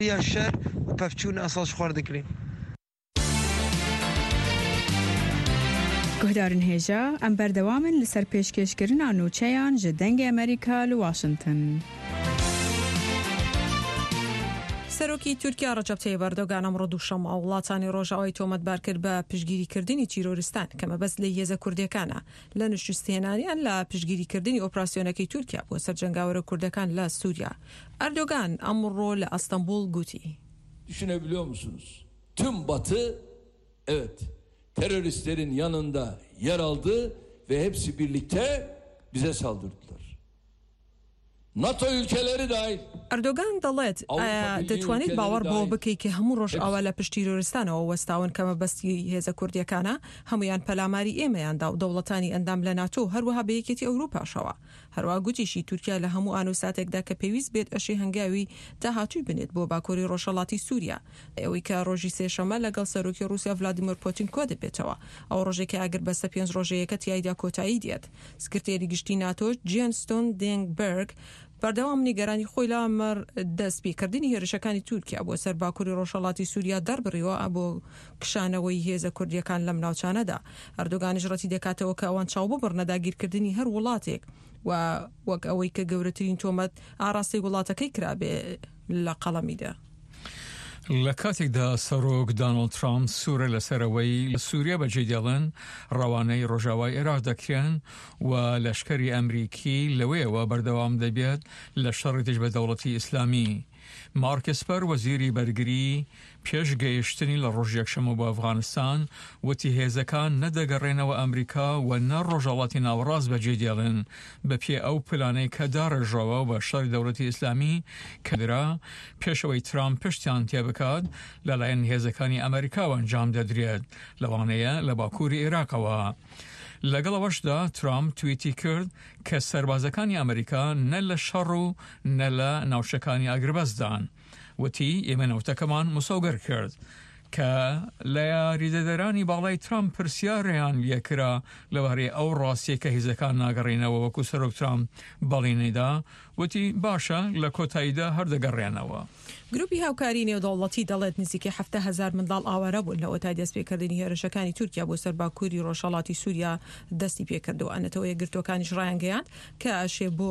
یا شر و پفچون اصلاش خورد کریم. گهدارن هجا ام بردوامن لسر پیشکشکرین نوچهان جدنگ امریکا لواشنطن. سەرۆکی تورکیا ڕەجەب تەیب ئەردۆغان ئەمڕۆ دووشەممە وڵاتانی ڕۆژاوای تۆمەتبار کرد بە پشگیریکردنی تیرۆریستان کە مەبەست لە هێزە کوردەکانە لە نشتهێنانیان لە پشگیریکردنی ئۆپراسیۆنەکەی تورکیا بۆ سەر جەنگاوەرە کوردەکان لە سووریا. ئەردۆغان ئەمڕۆ لە ئەستەمبول گوتی. Düşünebiliyor musunuz? Tüm Batı evet teröristlerin yanında yer aldı ve hepsi birlikte bize saldırdılar. NATO ülkeleri dahil. ئەردۆغان دەڵێت دەتوانێت باوەڕ بۆ بکەیت کە هەموو ڕۆژ ئەوە لە پشت تیرۆریستانەوە وەستاون کە مەبەستی هێزە کوردیەکانە هەمویان پەلاماری ئێمەیاندا و دەوڵەتانی ئەندام لە ناتۆ هەروەها بە یەکێتی ئەوروپاشەوە. هەروە گوتیشی تورکیا لە هەموو ئانوساتێکدا کە پێویست بێت ئەشی هەنگاوی داهاتووی بنێت بۆ باکووری ڕۆژهەڵاتی سووریا ئەوەی کە ڕۆژی سێشەمە لەگەڵ سەرۆکی رووسیا ڤلادیمیر پوتین کۆ دەبێتەوە. ئەو ڕۆژێکی ئاگر بەستە 5 ڕۆژەیەکە تیایدا کۆتایی دێت. سکرتێری گشتی ناتۆ جێنستۆن دێنگبەرگ بەردەوام نیگەرانی خۆی لە ئەمەر دەستپێکردنی هێرشەکانی تورکیا بۆ سەر باکووری ڕۆژهەڵاتی سووریا دەربڕیەوە بۆ کشانەوەی هێزە کوردیەکان لەم ناوچانەدا. ئەردۆغانیش ڕەتی دەکاتەوە کە ئەوان چاو ببڕنە داگیرکردنی هەر وڵاتێک و وەک ئەوەی کە گەورەترین تۆمەت ئاراستی وڵاتەکەی کرابێ لە قەڵەمیدا. لە کاتێکدا سەرۆک دانەڵد ترامپ سوورە لەسەرەوەی لە سووریا بەجێ دێڵن ڕەوانەی ڕۆژاوای عێراق دەکرێن و لەشکری ئەمریکی لەوەیەوە بەردەوام دەبێت لە شەڕی دژ بە دەوڵەتی ئیسلامی. مارک ئێسپەر وەزیری بەرگری پێش گەیشتنی لە ڕۆژ یەکشەمە بۆ ئەفغانستان وتی هێزەکان نەدەگەڕێنەوە ئەمریکا و نە ڕۆژهەڵاتی ناوەڕاست بەجێ دێڵن بە پێ ئەو پلانەی کە داڕێژەوە بە شەڕی دەوڵەتی ئیسلامی کە درا پێشەوەی ترامپ پشتیان تێبکات لەلایەن هێزەکانی ئەمریکاوە ئەنجام دەدرێت لەوانەیە لە باکووری عێراقەوە. لەگەڵەوەشدا ترامپ تویتی کرد کە سەربازەکانی ئەمریکا نە لە شەڕ و نە لە ناوچەکانی ئاگربەستدان. وتی ئێمە نەوتەکەمان مسەوگەر کرد کە لە یاریدەدەرانی باڵای ترامپ پرسیاریان لێکرا لەوارەی ئەو ڕاستیە کە هێزەکان ناگەڕێنەوە وەکو سەرۆک ترامپ بەڵێنێدا وتی باشە لە کۆتاییدا هەردەگەڕێنەوە. گروپی هاوکاری نێودەوڵەتی دەڵێت نزیکەی 7,000 منداڵ ئاوارە بوون لەوە تا دەستپێکردنی هێرشەکانی تورکیا بۆ سەر باکووری ڕۆژهەڵاتی سووریا دەستی پێکردەوە. ئەنەتەوە یەکگرتوەکانیش ڕایانگەیاند کە ئەشێ بۆ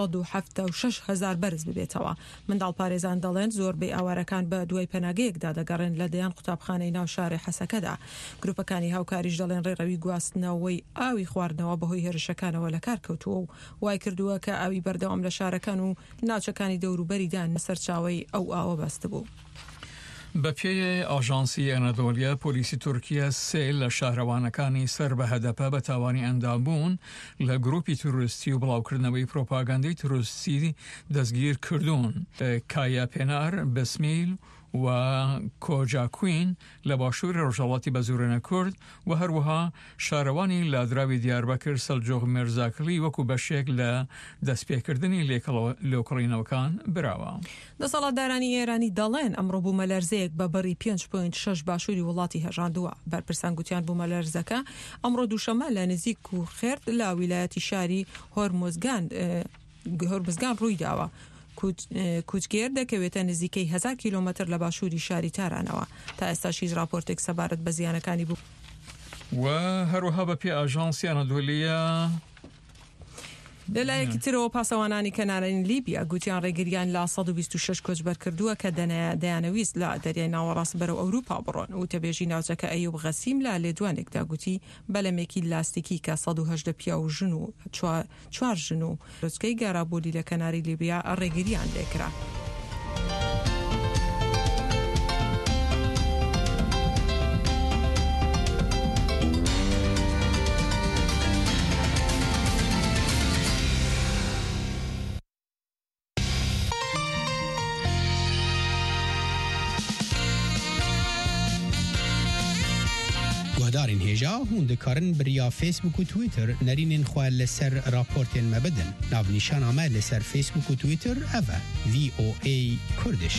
176,000 بەرز ببێتەوە. منداڵ پارێزان دەڵێن زۆربەی ئاوارەکان بە دوای پەناگەیەکدا دەگەڕێن لە دەیان قوتابخانەی ناو شارێ حەسەکەدا. گروپەکانی هاوکاریش دەڵێن ڕێڕەوی گواستنەوەی ئاوی خواردنەوە بەهۆی هێرشەکانەوە لە کار کەوتووە و وای کردووە کە ئاوی بەردەوام لە شارەکان و ناوچەکانی دەوروبەریدان سەرچاوەی ئەو ئاوە بەست بوو. بە پێی ئاژانسی ئەنەدۆلیا پۆلیسی تورکیا سێ لە شارەوانەکانی سەر بە هەدەپە بە تاوانی ئەندامبوون لە گروپی توریستی و بڵاوکردنەوەی پرۆپاگاندەی توریستی دەستگیر کردوون. کایا پێنار بسمیل و کۆجاکوین لە باشووری ڕۆژهەڵاتی بەزورێنە کورد و هەروەها شارەوانی لادراوی دیاربەکر سەلجۆق مێرزاکلی وەکو بەشێک لە دەستپێکردنی لێکۆڵینەوەکان براوە. دەسەڵاتدارانی ئێرانی دەڵێن ئەمڕۆ بوومەلەرزەیەک بە بەڕی 5.6 باشووری وڵاتی هەژاندووە. بەرپرسان گوتیان بوومەلەرزەکە ئەمڕۆ دووشەمە لە نزیک و خێرد لە ویلایەتی شاری هۆرمزگان ڕووی داوە. کوچگێر دەکەوێتە نزیکەی 1000 کیلۆمەتر لە باشووری شاری تارانەوە. تا ئێستاشیش راپۆرتێک سەبارەت بە زیانەکانی بوو. و هەروەها بە پێی ئاژانسی ئەنەدۆلیا لەلایەکی ترەوە پاسەوانانی کەنارەی لیبیا گوتیان ڕێگریان لە 126 کۆچبەر کردووە کە دەیانەویست لە دەریای ناوەڕاست بەرەو ئەوروپا بڕۆن. و تەبێژی ناوچەکە ئەیوب غەسیم لە لێدوانێکدا گوتی بەلەمێکی لاستیکی کە 118 پیا و ژن و 4 ژن و ڕچکەی گارابۆلی لە کەناری لیبیا ڕێگریان لێکرا. دارین هێژا هون دikarin biriya Facebook و Twitter nərînên xwe li ser raportên me bidin. Navnîşana me li ser Facebook û Twitter ev e VOA Kurdish.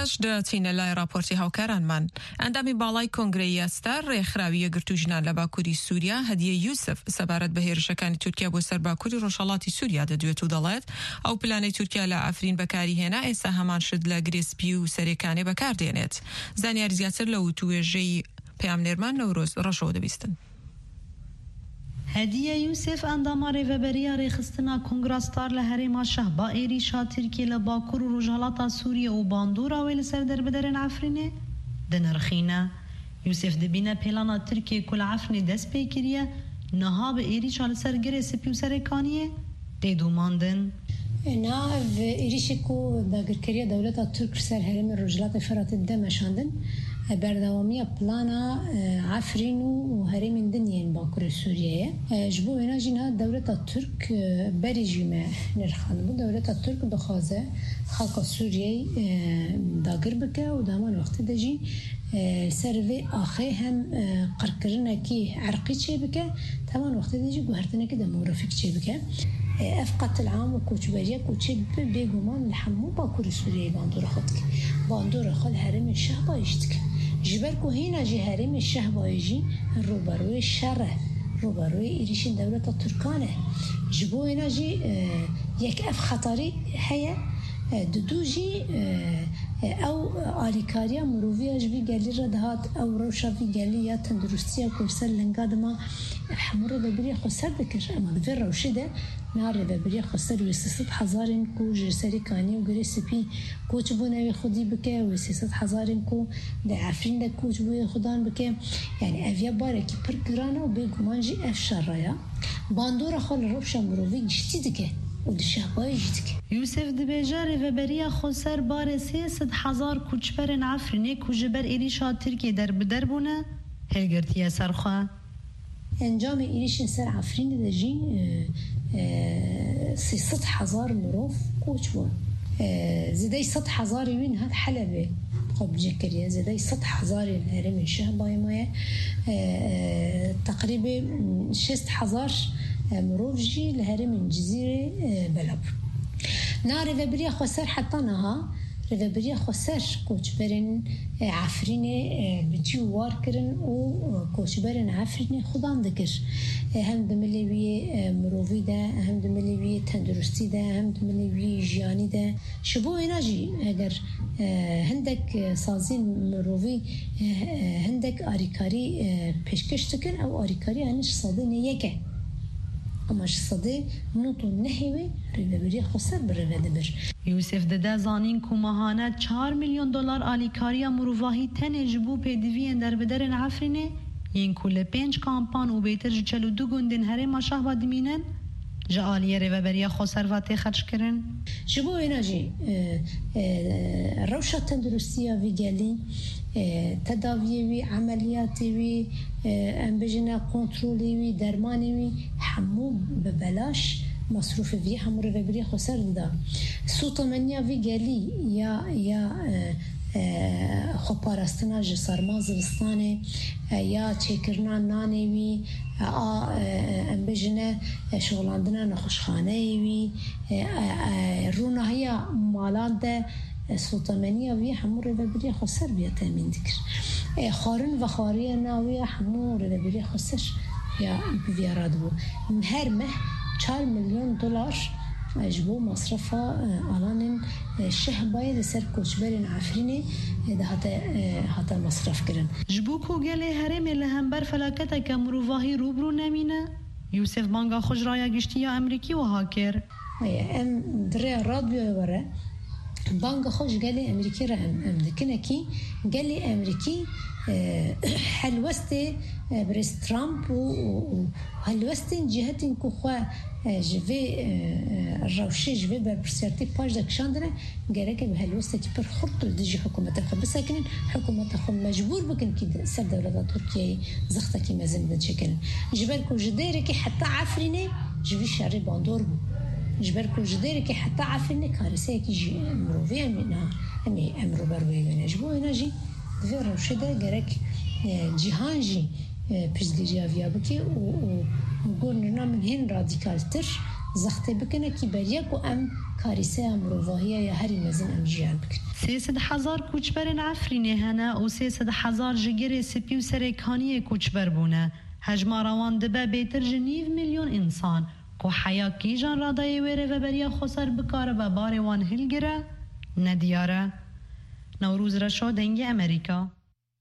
باش دەچینە لای راپۆرتی هاوکارانمان. ئەندامی باڵای کۆنگرەی یاستا ڕێکخراوی یەکگرتوژنان لە باکووری سووریا هەدیە یوسف سەبارەت بە هێرشەکانی تورکیا بۆ سەر باکووری ڕۆژهەڵاتی سووریا دەدوێت و دەڵێت ئەو پلانەی تورکیا لە ئەفرین بەکاری هێنا ئێستا هەمان شت لە گرێسپی و سەرێکانێ بەکاردێنێت. زانیاری زیاتر لە وتوێژەی پەیامنێرمان نەورۆز ڕەشەوە دەبیستن. هدیه یوسف اندام ریوبریا ریخستنا کنگراستار لهرما شه با ایریشا ترکیه لباکور و روجالات سوریه و باندورا ویل سر در بدرن عفرینه دنرخینه یوسف دبینه پیلانا ترکیه کل عفرینه دست پیکریه نها به ایریشا لسر گره سپی و سرکانیه دیدو ماندن نه و ایریشکو داگرکریه دولت ترک سر هرم روجالات فرات دمشاندن بردوامی پلانا عفرین و هرم دنیان باکور سوریه جبو اینا جینا دولت ترک بریجیمه نرخان بود دولت ترک بخوازه خلق سوریه داگر بکه و دامان وقتی دجی سروی آخه هم قرکرنه کی عرقی چه بکه تمام وقتی دجی گوهرتنه که دموگرافیک چه بکه افقت العام و کوچبریه کوچه بگومان لحمو باکور سوریه باندور خود هرم الشه بایشتک جبر که هینا جی هرم الشه بایجی روبروی شره روبروی ایریشین دولت ترکانه جبو هینا جی یک اف خطری هیا دو جی او آلیکاریا مروفی اجبی گلی ردهات او روشافی گلی یا تندرستی کورسر لنگاد ما حمره ببری خسر بکش اما دوی روشی ده ناره ببری خسر و 300,000 کو جرسری کانی و گری سپی کوچ بو نوی خودی بکه و 300,000 کو ده عفرین ده کوچ بو خودان بکه یعنی اویا باره که پر گرانه و بگمان جی اف شرایه باندور خال روشا مروفی گشتی دکه و دشهبای جدک یوسف دبیجاره و بریا خسر بار 300,000 کوچبرن عفرینه کوچبر ایریشا ترکیه در بدر بونه هلگرتیه سرخواه انجام ایریش سر عفرین دجی 300,000 مروف کوچ بون زیده 100,000 وین هاد حلبه خب جکریه زیده 100,000 هرم الشه بای مایه تقریبا 6,000 مروف جي لهرم الجزيرة بلاب نار ريفابريا خسر حتى نها ريفابريا خسر كوچبرن عفرينه بجي واركرن و كوچبرن عفرينه خدان ذكر هم دملوي مروفي ده هم دملوي تندرستي ده هم دملوي جياني ده شبو هناجي اگر هندك سازين مروفي هندك آريكاري پیشکش تکن او آريكاري هنش صادين يكه اماش صدي نوتو نهيوي ريبري خسر بريدبر يوسف ددا زانين كومهانه 4 مليون دلار آلیکاریا مروواهی تنجبو پدوی در بدرن عفرینه ین کل 5 کامپان و بیتر 42 گندن هرم شهر دمینن جالیه ريبري خسر وات خرج کرن جبو اناجي روشه تندرستيه فيجالي تداوی عملیاتی وی امبجنا کنترلی وی درمانی وی همو ببلاش مصروف وی همو رو ببری خسر دا سوتمنیا وی گلی یا خپارستنا جسارما زوستانه یا چکرنا نانه وی امبجنا شغلاندنا نخوشخانه وی رونهیا مالان ده سلطمانية ويا حمور ربابريا خسر بيا تامين ذكر خارن وخارية ناوية حمور ربابريا خسر يا بيا رادبو مهرمه 4 مليون دولار جبو مصرفها الان شهباي لسر كوچبرن عفريني ده هتا مصرف كرن جبو كو گله هرم لهمبر فلاكتا كمروواهي روبرو نمينه يوسف بانگا خجرايا گشتيا امريكي وهاكر ام دري راديو ورا بانك خوش قالي أمريكي رأم دكنكي قالي أمريكي حلوستي بريس ترامب وحلوستي جهتين كوخوا جوي الروشي جوي برسيرتي باج دكشاندنا قالك بحلوستي تبر خط دجي حكومة الخب بس لكن حكومة الخب مجبور بكن كده سر دولة تركيا زختكي مازال بتشكل جبالكو جديركي حتى عفريني جوي شاري باندور جبركو جديرك حتى عارفين كارثه كي مروفي امي امرو بروي نجبو نجي دفير وشده جرك جهانجي بيزجيا فيا بكي وقولنا من هين راديكالتر زخته بکنه کی بریک و ام کاریسه امروواهیه یا هری مزن ام جیان بکن 300,000 کوچبرن عفرینه هنه و 300,000 جگری سپی و سرکانی کوچبر بونه هجماروان دبه بیتر جنیو میلیون انسان که حیا کی جان رادای ویره و بریا خسر بکاره و باروان هلگره ندیاره نوروز رشا دنگ امریکا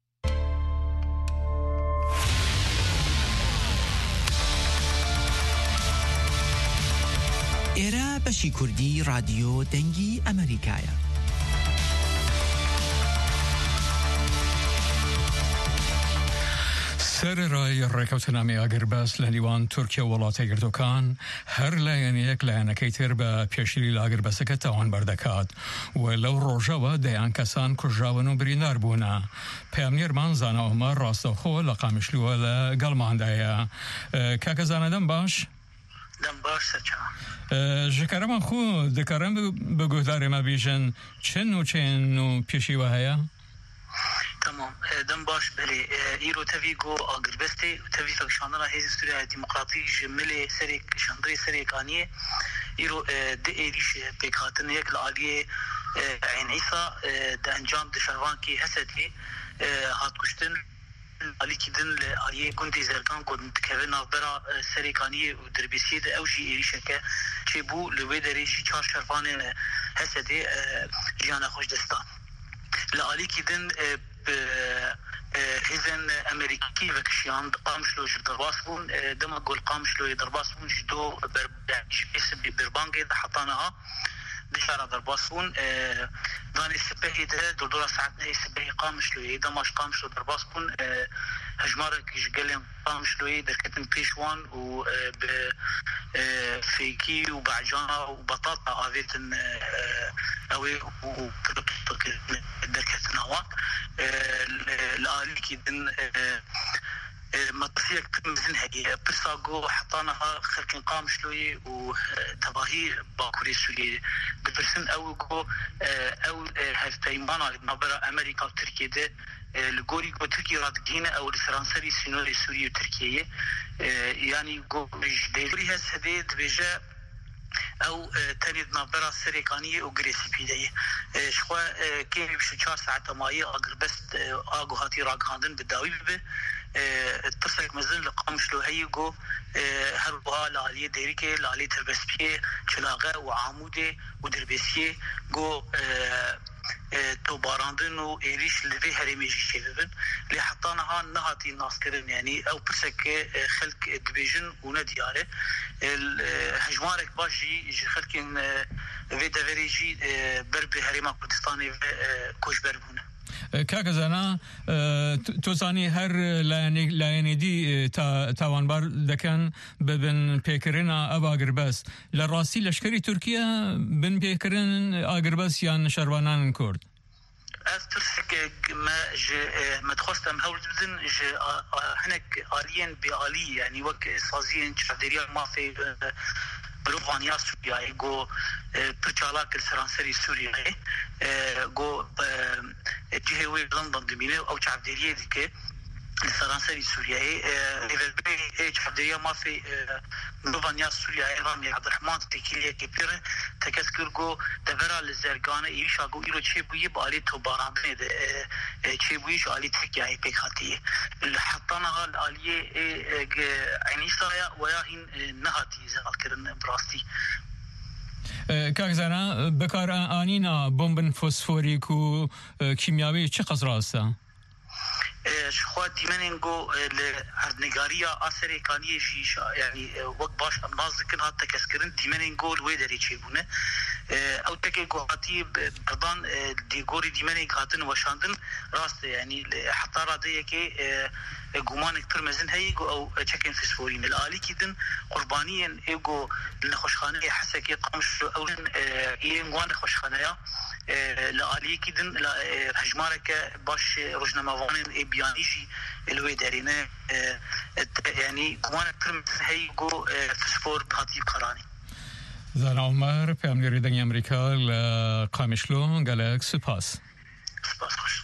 ئێرە بەشی کوردی رادیۆ دەنگی ئەمریکایە. سەرڕای ڕێکەوتنامەی ئاگربەس لە نیوان تورکیا و وڵاتە یەکگرتووەکان هەر لایەنەیەک لایەنەکەی تر بە پێشیری لاگربەسەکە تاوانبەر دەکات و لەو ڕۆژەوە دەیان کەسان کوژراون و بریندار بوونە. پەیامنێرمان زانا عومەر ڕاستەوخۆ لە قامیشلووە لە گەڵماندایە. کاکە زانە دەم باش؟ دەم باش سەرچاو. ژەکارەمان خۆ دەکارن بە گۆدارێمە بیژن چەند و چێن و پێشیوە هەیە؟ تمام دم باش بله ایرو تفی گو آگربسته تفی فکشاندن هیز سوریه دموکراتی جمله سری شندری سری کانیه ایرو ده ایریش بکاتن یک لاگی عین عیسا ده انجام دشروان کی حسدی هات کشتن علی کدن علی گندی زرگان کند که نافبرا سری کانیه و دربیسیه ده اوجی ایریشه که چه بو لوی دریجی چهار شرفان حسدی جیان خوش دستان لعلی کدن هزن امریکی و کشیان قامشلو درباس بون دم گل قامشلو درباس بون جدو جبیس بربانگی حطانها دشارة درباس بون داني سبهي ده دور ساعات نهي سبهي قامشلو دماش قامشلو درباس بون هجمارك جقلهم قامشلو دركتن بيشوان و فيكي وبعجانة وبطاطا آذيتن اوي و دركتن هوا لآليكي دن مطفيك تمزن هي برساقو حطانها خلقين قامشلوي وتباهي باكوري سوري دبرسن او جو او هفتايمان على نبرا امريكا وتركيا ده الجوري جو تركيا رادقينة او الفرنسي سينوري سوريا وتركيا يعني جو ديري هز هديد بيجا او تاني نبرا سريكانية وغريسي بيدايه شخوا كيمي بشو 4 ساعة ماية اگر بس اغو هاتي راقاندن بداوي به ترسك مزن لقامشلو هيجو هربها لعليه ديريكي لعليه تربسبيه چلاغه وعاموده ودربسيه جو تو باراندن و ايريش لفي هرميجي شيبن اللي حطانها نهاتي ناسكرن يعني او برسك خلق دبيجن وندياره الهجمارك باجي خلقين في دافريجي برب هرما كردستاني كوش بربونه کاکە زانا تۆزانی هەر لایەنێدی تاوانبار دەکەن ببن پێکردنا ئەو ئاگربەس لە ڕاستی لەشکری تورکیا بن پێکردن ئاگربەس یان شەروانان کورد أسترسك ما تخصتم هول بدن هناك آليين بآلي يعني وك صازين شادريا ما في بروفانيا سوريا جو برشالاك السرانسري سوريا جو جهوي لندن دمينه أو شادريا ذيك السرانسري سوريا ليفربي شادريا ما في بروفانيا سوريا رامي عبد الرحمن تكيليا كبير تكسكر جو دبرا للزرقانة إيش أقول إيرو شيء بالي تباران ده شيء بيجي على تركيا بيكاتي حطنا هالآلية يعني سايا وياهين نهاتي ذاكرن براستي کاک زانا بکار آنینا بمبن فسفوریک و کیمیاوی چه قصراسته؟ شخوا ديمانينغو لعردنقارية أثري كانية جيشا يعني وقت باش الناس ذكر هاتا كسكرين ديمانينغو الويدري تشيبونه أو تكيكو هاتي بردان ديغوري ديمانينغ هاتن وشاندن راست يعني حتى رادية كي قومان اكتر مزن هيجو أو تشكين فسفورين الآلي كيدن قربانيا ايجو لنخوشخانية حسكي قامش أولن ايجوان خوشخانية لآلي كيدن هجمارك باش رجنا موانين بيانيجي الويدارينا يعني قومان اكتر مزن هيجو فسفور بهاتي قراني زانا عمر پامنێری دەنگی ئەمریکا لە قامیشلۆ گەلێک سوپاس خوش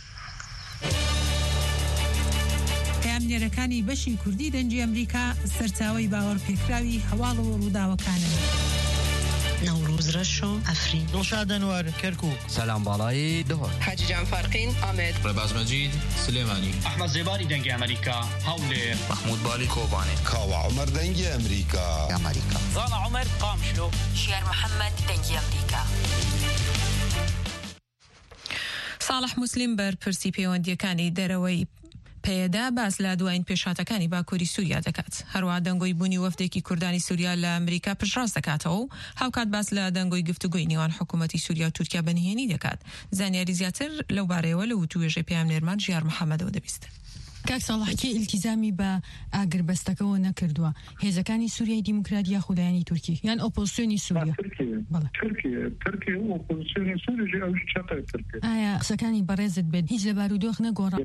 پامنێرەکانی بەشی کوردی دەنگی ئەمریکا سەرچاوەی باوەڕپێکراوی هەواڵ و ڕووداوەکانن رشو افرین دلشاد انور کرکوک سلام بالایی دهر حاجی جان فرقین آمد رباز مجید سلیمانی احمد زباری دنگ امریکا هاولر محمود بالی کوبانی کاوا عمر دنگ امریکا زانا عمر قامشلو شير محمد دنگ امریکا صالح مسلم بر پرسی پەیوەندیەکانی دەرەوەی پێدا باز لە دوایین پێشاتەکانی باکووری سووریا دەکات. هەروە دەنگۆی بوونی وەفدێکی کوردانی سووریا لە ئەمریکا پشتڕاست دەکاتەوە و هاوکات باز لە دەنگۆی گفتوگۆی نێوان حکوومەتی سووریا و تورکیا بەنهێنی دەکات. زانیاری زیاتر لەو بارەیەوە لە وتوێژەی پەیامنێرمان ژیار محەممەدەوە دەبیست. کاک ساڵحکی التیزامی بە ئاگربەستەکەەوە نەکردووە هێزەکانی سووریای دیموکرات یا خودایانی تورکی یان ئۆپۆزیسیۆنی سووریا ئایا قسەکانی بەڕێزت بێت هیچ لە بارودۆخ نەگۆڕە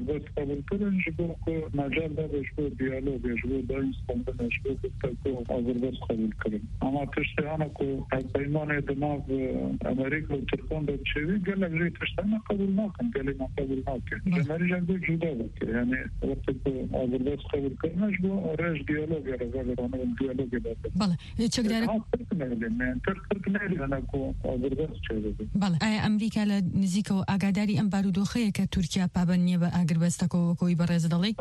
ئەما تشتیانەکو پەیمانێ دماغ ئەمریکا و تورکان دەچێوی گەلێک ژێ تشتانە قبول ناکەن گەلێ قبول ناکەن ژەمەریژە بۆ جودا بکە یعنی ئەوەربەس قبول کردنش بۆ ڕێژ دیالۆگە ڕێگەڵەوە دیالۆگە بەڵێ چەکدارە بەڵێ ئایا ئەمریکا لە نزیکەوە ئاگاداری ئەم بارودۆخەیە کە تورکیا پابەند نییە بە ئاگربەستەکەەوە کۆی بەڕێز دەڵێ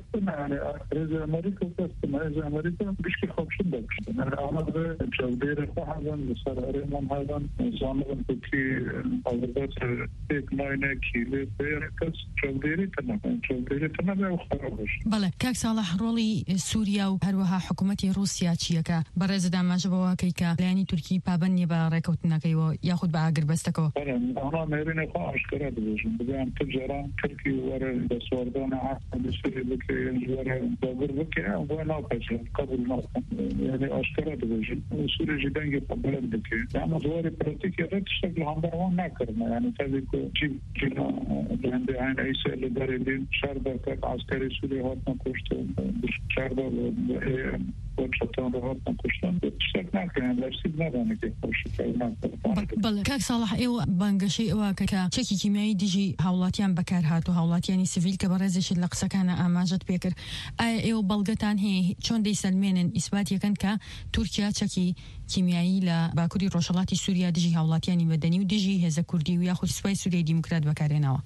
ئەمریکا گشتی خۆشن دەکشتن چاودێرە خۆحەزن لەسەر هەرێمان هەدان زانبن کوکی ئەوەربەس تێک ناینێکی لێ بێرە کەس چاودێری تەنەبێ و خەرابش. بەڵێ کاک ساڵح ڕۆڵی سووریا و هەروەها حکوومەتی رووسیا چیەکە بەڕێزت ئاماژە بەوەکەی کە لایەنی تورکی پابەند نییە بە ڕێکەوتنەکەیەوە یاخود بە ئاگربەستەکەەوە ئەنا مێرینێ خۆ ئاشکرا دەبێژن بگەیان تجاران تورکی وەرە دەسواردانە عقد سووری بکە وەرە داگر بکە بۆ ناپەچێت قبول ناکەن یعنی ئاشکرا دەبێژن سووریژی دەنگی قبولەت بکە ئەمە دواری پراتیکی ڕێت شتێک لە هەندەڕوان ناکردن یعنی تابی کە جینا هەندێ عین ئەیسە لە دەرێ دین شار دەکات عسکری سووری هاتنە کوشتن شاردا وەچەتان هاتنە کوشتن شتێک ناکەیان لەرسید نادانێکی خۆشی بەڵێ کاک ساڵح ئێوە بانگەشەی ئەوە کە چەکی کیمیایی دژی هاوڵاتیان بەکار هات و هاوڵاتیانی سیڤیل کە بەڕێزێشت لە قسەکانە ئاماژەت پێکرد ئایا ئێوە بەڵگەتان هەیە چۆن دەیسەلمێنن ئیسبات یەکەن کە تورکیا چەکی کیمیایی لە باکووری ڕۆژهەڵاتی سووریا دژی هاوڵاتیانی مەدەنی و دژی هێزە کوردی و یاخود سوپای سووریای دیموکرات بەکارێنەوە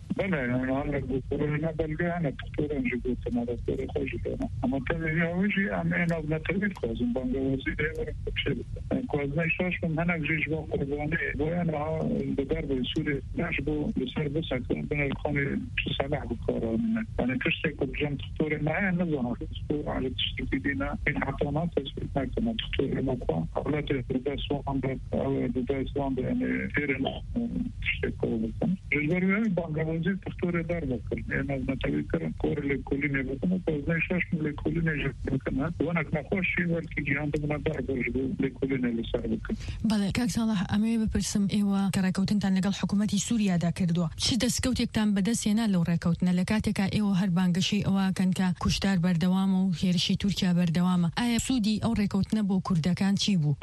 اما تلویزیونی امین از نتوید خواهیم بانگوازی دیگر کشید. کوازنای شش من هنگ جیش با قربانی باید ها بدر به سوری نشبو بسر بسکن بین خانه صلاح بکارانه. یعنی کشته که جم تطور نه نزانه تطور علی تشتی دینا این حتما تثبیت نکنه تطور مکان حالت دستوان به او دستوان به یعنی تیرن تشتی کردن. جزبری بانگوازی تطور در بکن. یعنی از نتوید کردن کار لکولی نبودن کوازنای شش لکولی نجکنه. وانك نخوشي ولكن عندنا درجة لكلنا لسالك. بله کاک ساڵح ئەمەوێ بپرسم ئێوە کە ڕێکەوتنتان لەگەڵ حکوومەتی سووریادا کردووە چ دەستکەوتێکتان بەدەستێنا لەو ڕێکەوتنە لە کاتێکا ئێوە هەر بانگەشەی ئەوەکەن کە کوشتار بەردەوامە و هێرشی تورکیا بەردەوامە ئایا سوودی ئەو ڕێکەوتنە بۆ کوردەکان چی بوو؟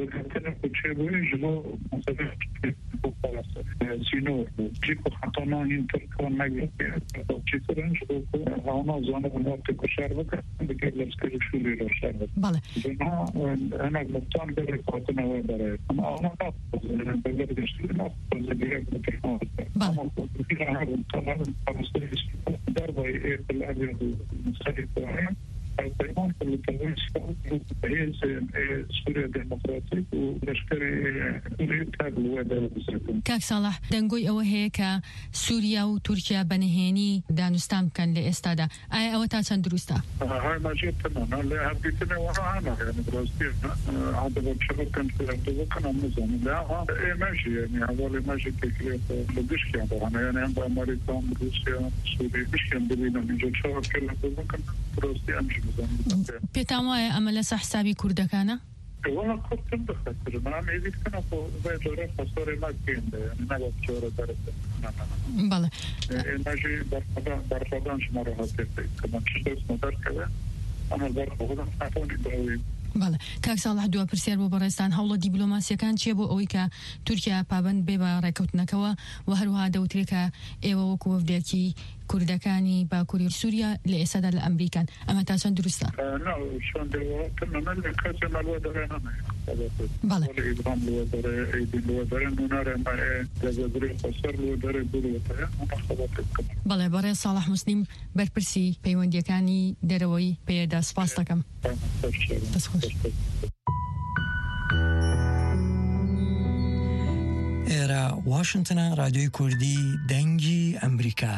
سینۆر جیکو حتما این ترکان نگرفته چیکارش بکن آنها زانه بنابرای کشور بکن دیگر لشکری شوری روشن بکن. بله. أنا مستان برای خاطر نوع برای اما آنها نفت بگر دشتی نفت دیگر بکن. بله. در باید اطلاعی مختلف داریم. البيان التنويش هي سوريا ديمقراطية ولشكري تابل وادر بسرطان. كاك صالح دنگوي أو هيك سوريا وتركيا بنهيني دانستان كان لإستادا أي أو تاسان دروستا. هاي ما جبتنا أنا اللي حبيتنا ورانا يعني دراستي هذا بشكل كان في هذا كان نظام لا إيه ماشي يعني هذول ماشي تكليف بديش كان طبعا يعني عند أمريكا روسيا سوريا مش كان بدينا نجد شهر كله كان دراستي أمشي. پێتان وایە ئەمە لەسە حسابی کوردەکانە؟ والله كنت بخسر ما عم يزيد كنا زي جورة فصوري ما كينده يعني نقول جورة درجة بله ماشي برفضان شماره هاتف كمان شخص مدار كذا أنا برفضان حتوني داوي بەڵێ کاک ساڵح دووە پرسیار بۆ بەڕێستان هەوڵە دیبلۆماسیەکان چیە بۆ ئەوەی کە تورکیا پابەند بێ بە ڕێکەوتنەکەەوە و هەروەها دەوترێت کە ئێوە وەکو وەفدێکی کوردەکانی باکووری سووریا لە ئێستادا لە ئەمریکان ئەمە تا چەند دروستە؟ بەڵێ بەڕێ ساڵح موسلیم بەرپرسی پەیوەندیەکانی دەرەوەی پێدا سپاس دەکەم. ئێرە واشنگتنە رادیۆی کوردی دەنگی ئەمریکا.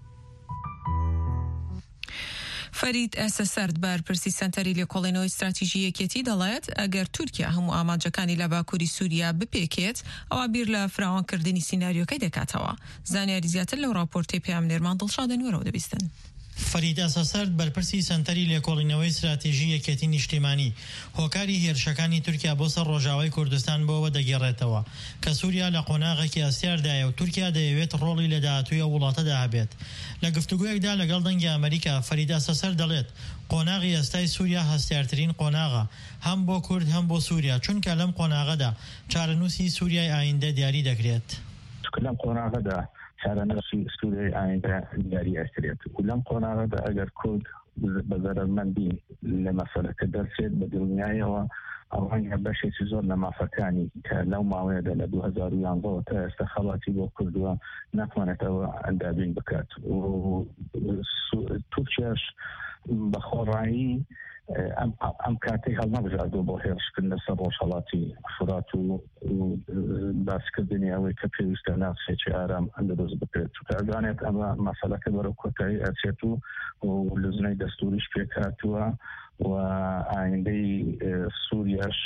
فرید ئەسەسەرد بەرپرسی سەنتەری لێکۆڵینەوەی استراتیژی یەکێتی دەڵێت ئەگەر تورکیا هەموو ئامانجەکانی لە باکووری سووریا بپێکێت ئەوە بیر لە فراوانکردنی سیناریۆکەی دەکاتەوە. زانیاری زیاتر لەو راپۆرتەی پێامنێرمان دڵشاد نوێرەوە دەبیستن. فرید ئەسەسەرد بەرپرسی سەنتەری لێکۆڵینەوەی استراتیژی یەکێتی نیشتیمانی هۆکاری هێرشەکانی تورکیا بۆ سەر ڕۆژاوای کوردستان بۆەوە دەگێڕێتەوە کە سووریا لە قۆناغێکی ئەستیاردایە و تورکیا دەیەوێت ڕۆڵی لە داهاتووی ئەو وڵاتەدا هەبێت. لە گفتوگویەکدا لەگەڵ دەنگی ئەمریکا فرید ئەسەسەرد دەڵێت قۆناغی ئێستای سووریا هەستیارترین قۆناغە هەم بۆ کورد هەم بۆ سووریا، چونکە لەم قۆناغەدا چارەنووسی سووریای ئایندە دیاری دەکرێت. لەم قۆناغەدا چارەنووسی سووریای ئایندە دیاری ئەکرێت و لەم قۆناغەدا ئەگەر کورد بە زەرمەندی لە مەسەلەکە دەرچێت بە دڵنیایەوە ئەوانگە بەشێکی زۆر لە مافەکانی کە لەو ماوەیەدا لە 2011 تا ئێستا خەڵاتی بۆ کردووە ناتوانێتەوە ئەندابین بکات و تورکیاش بە خۆڕایی ئەم کاتەی هەڵنەبژاردووە بۆ هێرشکردن لەسەر ڕۆژهەڵاتی فورات و باسکردنی ئەوەی کە پێویستە ناوچێکی ئارام ئەندەدۆز بکرێت چونکە ئەزانێت ئەمە مەسەلەکە بەرەو کۆتایی ئەچێت و لزنەی دەستوریش پێکاتووە و ئایندەی سووریاش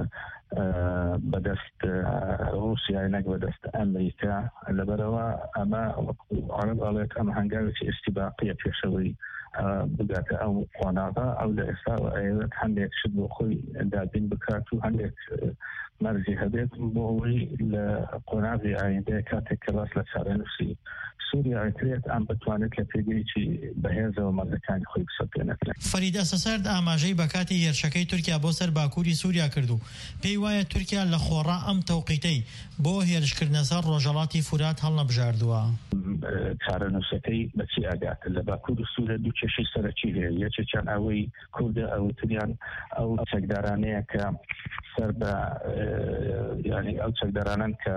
بەدەست رووسیای نەک بەدەست ئەمریکا لەبەرەوە ئەمە عەرەب ئەڵێت ئەمە هەنگاوێکی ئیستیباقیە پێشەوەی بگاتە ئەو قۆناغا ئەو لە ئێستا ئەوێت هەندێک شت بۆ خۆی دابین بکات و هەندێک مەرجی هەبێت بۆ ئەوەی لە قۆناغی ئایندەیە کاتێک کە باس لە چارەنووسی سووریا ئەکرێت ئەم بتوانێت لە پێگەیکی بەهێزەوە مەرجەکانی خۆی بسەپێنێت. فرید ئەسەسەرد ئاماژەی بەکاتی هێرشەکەی تورکیا بۆ سەر باکووری سووریا کردو. پێی وایە تورکیا لە خۆڕا ئەم تەوقیتەی بۆ هێرشکردنە سەر ڕۆژهەڵاتی فورات هەڵنەبژاردووە. چارەنووسەکەی بەچی ئاگات لە باکوور و سووریا دوو کێشەی سەرەکی هەیە. یەکێکیان ئەوەی کوردە ئەوتریان ئەو چەکدارانەیە کە سەر بە یعنی ئەو چەکدارانن کە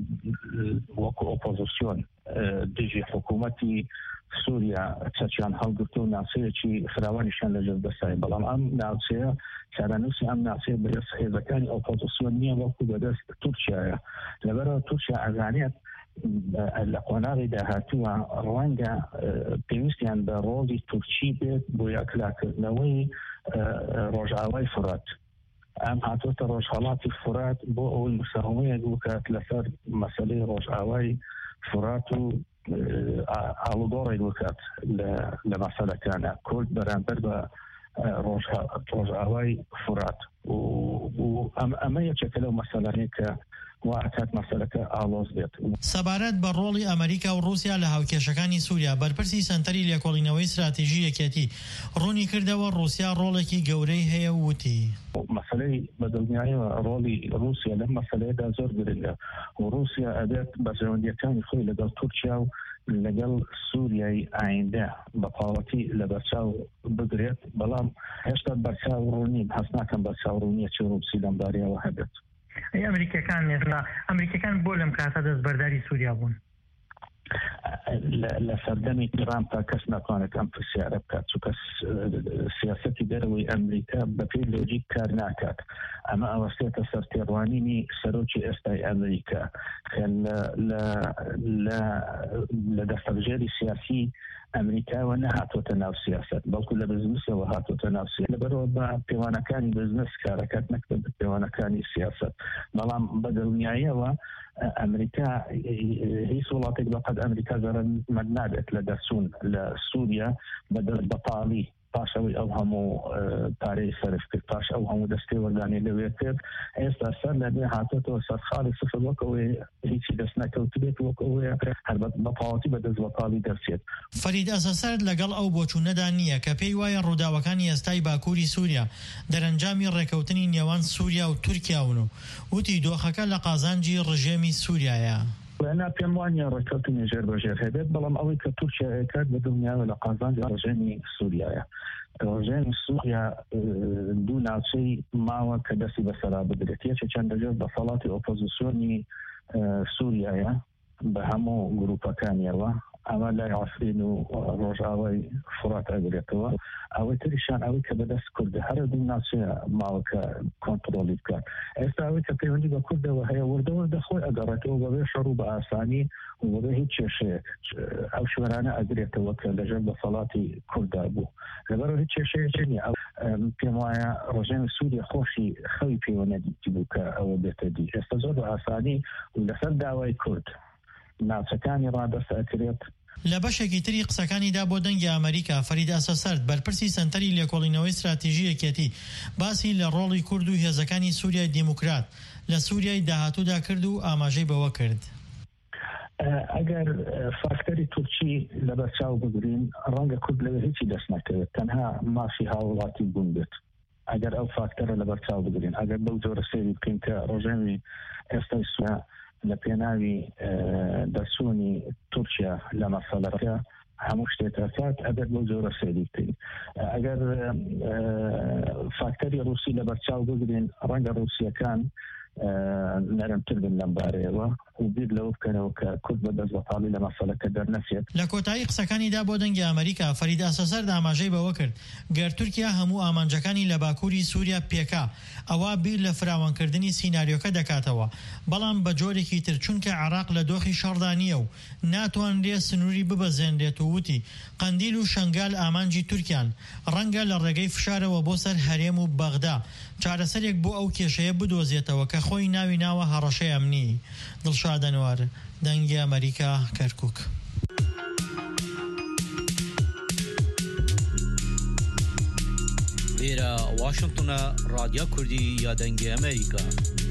وەکو ئۆپۆزیسیۆن دژی حکوومەتی سووریا چەچیان هەڵگرتو و ناوچەیەکی فراوانیشان لەژێر دەستای بەڵام ئەم ناوچەیە چارەنووسی ئەم ناوچەیە بەدەست هێزەکانی ئۆپۆزیسیۆن نییە وەکو بەدەست تورکیایە. لەبەرەوە تورکیا ئەزانێت لە قۆناغی داهاتووە ڕەنگە پێویستیان بە ڕۆڵی تورکی بێت بۆ یاکلاکردنەوەی ڕۆژئاوای فورات. ئەم هاتوۆتە ڕۆژهەڵاتی فورات بۆ ئەوەی مساهمەیەک بکات لەسەر مەسەلەی ڕۆژئاوای فورات و ئاڵوگۆڕێک بکات لە مەسەلەکانە کورد بەرامبەر بە ڕۆژئاوای فورات و ئەمە یەکێکە لەو مەسەلانەیە کە وەکات مەسەلەکە ئاڵۆز بێت. سەبارەت بە ڕۆڵی ئەمریکا و رووسیا لە هاوکێشەکانی سووریا بەرپرسی سەنتەری لێکۆڵینەوەی استراتیژی یەکێتی ڕوونی کردەوە رووسیا ڕۆڵێکی گەورەی هەیە و وتی مەسەلەی بەدڵنیاییەوە ڕۆڵی رووسیا لەم مەسەلەیەدا زۆر گرنگە و رووسیا ئەبێت بەرژەوەندیەکانی خۆی لەگەڵ تورکیا و لەگەڵ سووریای ئایندە بەپاوەتی لە بەرچاو بگرێت بەڵام هێشتا بەرچاو ڕوونین هەست ناکەم بەرچاو ڕوونیەکی رووسی لەم بارەیەوە هەبێت. ئەمریکەکان بۆ لەم کاتە دەستبەرداری سووریا بوون لە سەردەمی ترامپ تا کەس ناتوانێت ئەم پرسیارە بکات چونکە سیاسەتی دەرەوەی ئەمریکا بەپێی لۆجیک کار ناکات. ئەمە ئەوەستێتە سەر تێڕوانینی سەرۆکی ئێستای ئەمریکا کە لە دەستەبژێری سیاسی ئەمریکاوە نەهاتۆتە ناو سیاست بەڵکو لە بزنسەوە هاتۆتە ناو سیاست لەبەرەوە بە پەیوانەکانی بزنس کارەکەت نەکرد بە پەیوانەکانی سیاست. بەڵام بە دڵنیاییەوە ئەمریکا هیچ وڵاتێک بەقەد ئەمریکا زەرمەند نابێت لە دەرچوون لە سووریا بەتاڵی پاشەوەی ئەو هەموو پارەی سەرف کرد پاش ئەو هەموو دەستێ وەردانی لەوێ کرد ئێستا سەر لەبێ هاتێتەوە سەرخاڵی سفر وەکەوەی هیچی دەست نەکەوت بێت وەکەوەیە هەر بەپاڵەتی بەدەست بەپاڵی دەرچێت. فرید ئەسەسەرد لەگەڵ ئەو بۆچوونەدا نییە کە پێی وایە ڕووداوەکانی ئێستای باکووری سووریا دەرەنجامی ڕێکەوتنی نێوان سووریا و تورکیاون و وتی دۆخەکە لە قازانجی ڕژێمی سووریایە. لأن بيموانيا ركبت نيجر بجر هدت بلام أوي كتركيا كاد بدنيا ولا قازان رجاني سوريا رجاني سوريا دون شيء ما وكدسي بسلا بدرتيه كان رجال بصلاتي أوبوزيسيوني سوريا بهمو جروبا كان يلا أما لا يعرفين رجاوي فرات أجريتوا أو تريشان أو كبدس كرد هرد الناس ما كنترول كان أستوى كبيرني بكرد وهي ورد خوي أجرته وبيشروا بأساني وبيه شيء أو شو أنا أجريتوا كلجنة بصلاتي كرد أبو لبرو هيك شيء جني أو كمايا رجال سوريا خوشي خوي في وندي تبوك أو بتدي استزود بأساني ولا سد دعوة كرد ناس كان رادة سأكريت لە بەشێکی تری قسەکانیدا بۆ دەنگی ئەمریکا فەرید ئەسەسەرد بەرپرسی سەنتەری لێکۆڵینەوەی استراتیژیەکێتی باسی لە ڕۆڵی کورد و هێزەکانی سووریای دیموکرات لە سووریای داهاتوودا کرد و ئاماژەی بەوە کرد. ئەگەر فاکتەری تورکی لەبەر چاو بگرین ڕەنگە کورد لەوێ هیچی دەست نەکەوێت تەنها مافی هاوڵاتی بوون بێت ئەگەر ئەو فاکتەرە لەبەر چاو بگرین ئەگەر بەو جۆرە سێری بکەین کە ڕۆژێنی ئێستای سووریا لپیناوی دەسوونی تورکیا لە مەسەلەکە هەموو شتێک ئەسات ئەگەر بۆ جۆرە سێریکەین ئەگەر فاکتەری ڕووسی لە بەرچاو بگرین ڕەنگە ڕووسیەکان نەرمتر بن لەم بارەیەوە و بیر لەوە بکەنەوە کە کورد بەدەست بەتاڵی لە مەسەلەکە دەرنەچێت. لە کۆتایی قسەکانیدا بۆ دەنگی ئەمریکا فەرید ئەسەسەرد ئاماژەی بەوە کرد گەر تورکیا هەموو ئامانجەکانی لە باکووری سووریا پێکا ئەوە بیر لە فراوانکردنی سیناریۆکە دەکاتەوە بەڵام بە جۆرێکی تر چونکە عێراق لە دۆخی شەڕدا نییە و ناتوانرێت سنووری ببەزێنرێت و وتی قەندیل و شەنگال ئامانجی تورکیان ڕەنگە لە ڕێگەی فشارەوە بۆ سەر هەرێم و بەغدا چارەسەرێک بۆ ئەو کێشەیە بدۆزێتەوە کە خۆی ناوی ناوە هەڕەشەی ئەمنی. دڵشاد ئەنوار دەنگی ئەمریکا کەرکووک. لێرە واشنگتنە رادیۆ کوردی یا دەنگی ئەمریکا.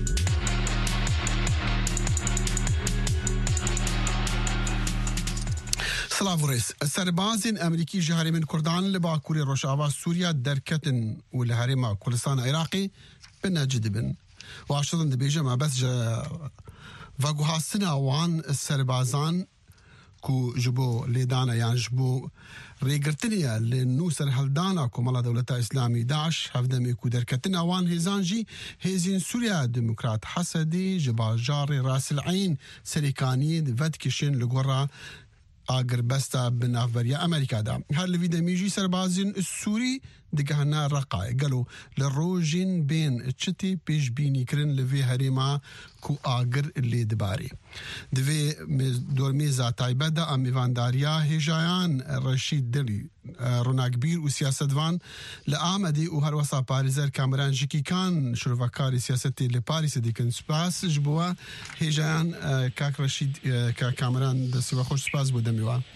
سلااوڕێز سەربازین ئەمریکی ji herêmên Kurdan li Bakurê Rojava Sûriya derketin û li herêma Kurdistana Iraqê bi necî dibin. Washington dibêje me bes ji veguhastina wan serbazan ku ji bo lêdana yan ji bo rêgirtiniya li nû serhildana Komala Dewleta İslamî Daeş hevdemê ku derketina wan hêzan jî hêzên Sûriya Demokrat Hesedê ji bajarê Rasil Eyn serêkaniyê vedkişin li gora ئاگربەستا بنافبەریە ئەمریکادا هەر لە ڤیدەمیژی سەربازین سووری دگەهنا ڕقای گەلو لە ڕۆژین بێن چتی پێشبینیکردن لەوێ هەرێما کو ئاگر لێ دبارێ divê dormêza taybet de a mêvandariya hêjayan Reşîd Dilî ronakbîr û siyasetvan li Amedê û herwesa parêzer Kameran Jikîkan şrovekarê siyasetê li Parîsê dikin spas ji bo we hêjayan kak Reşîd Kameran destê we xweş spas bû demê wan.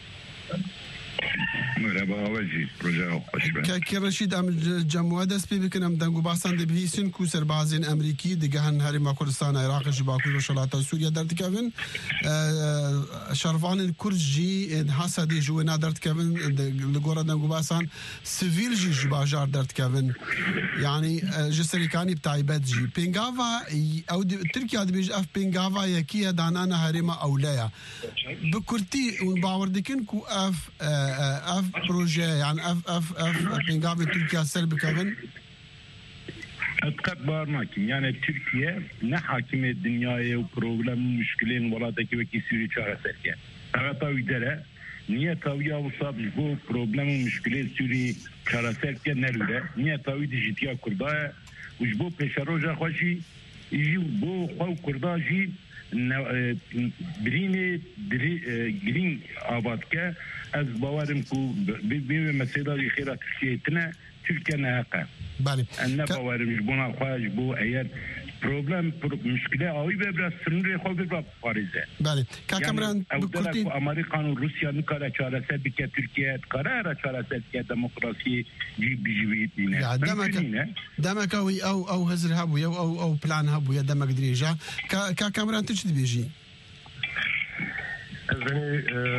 مرحبا وجی پروژه خوش به که رشید ام جمعیت دست پی بکنم دنگو باسان دبیسین کو سربازین امریکی دگهن هرم کردستان عراق جباکو و شلات سوریه درد کردن شرفان کردجی حسد جو ندرد کردن لگورا دنگو باسان سیویل جی جباجار درد کردن یعنی جسریکانی بتایبت جی پینگاوا او ترکیه دبیج اف پینگاوا یکیه دانانا هرم اولیا بکرتی اون باور دکن کو اف بروژه يعني اف بنقابل تركيا سلبي كمان اتقد بار ماكين يعني تركيا نحاكم الدنيا وبروبلم مشكلين ولادكي وكي سوري شارع سركيا اغطاوي دره نية تاوية وصاب جو بروبلم ومشكلين سوري شارع سركيا نلوله نية تاوي ديجيتيا كرداء وجبو بيشاروجا خوشي يجي بو خو كرداء جي برینی گرین آباد که از باورم کو به مسئله خیرات ترکیه ترکیه نهاقه. بله. أنا باورم جبنا خواج بو أياد problem مشكلة أوي ببرز سنوري خو ببرز باريزه. بله. كامران بكرتي أمريكا وروسيا نكارا شارسة بك تركيا كارا شارسة بك ديمقراطية جي دينه. دمك أو هزر هبويا أو بلان هبويا دمك دريجة. كامران تجد بيجي. يعني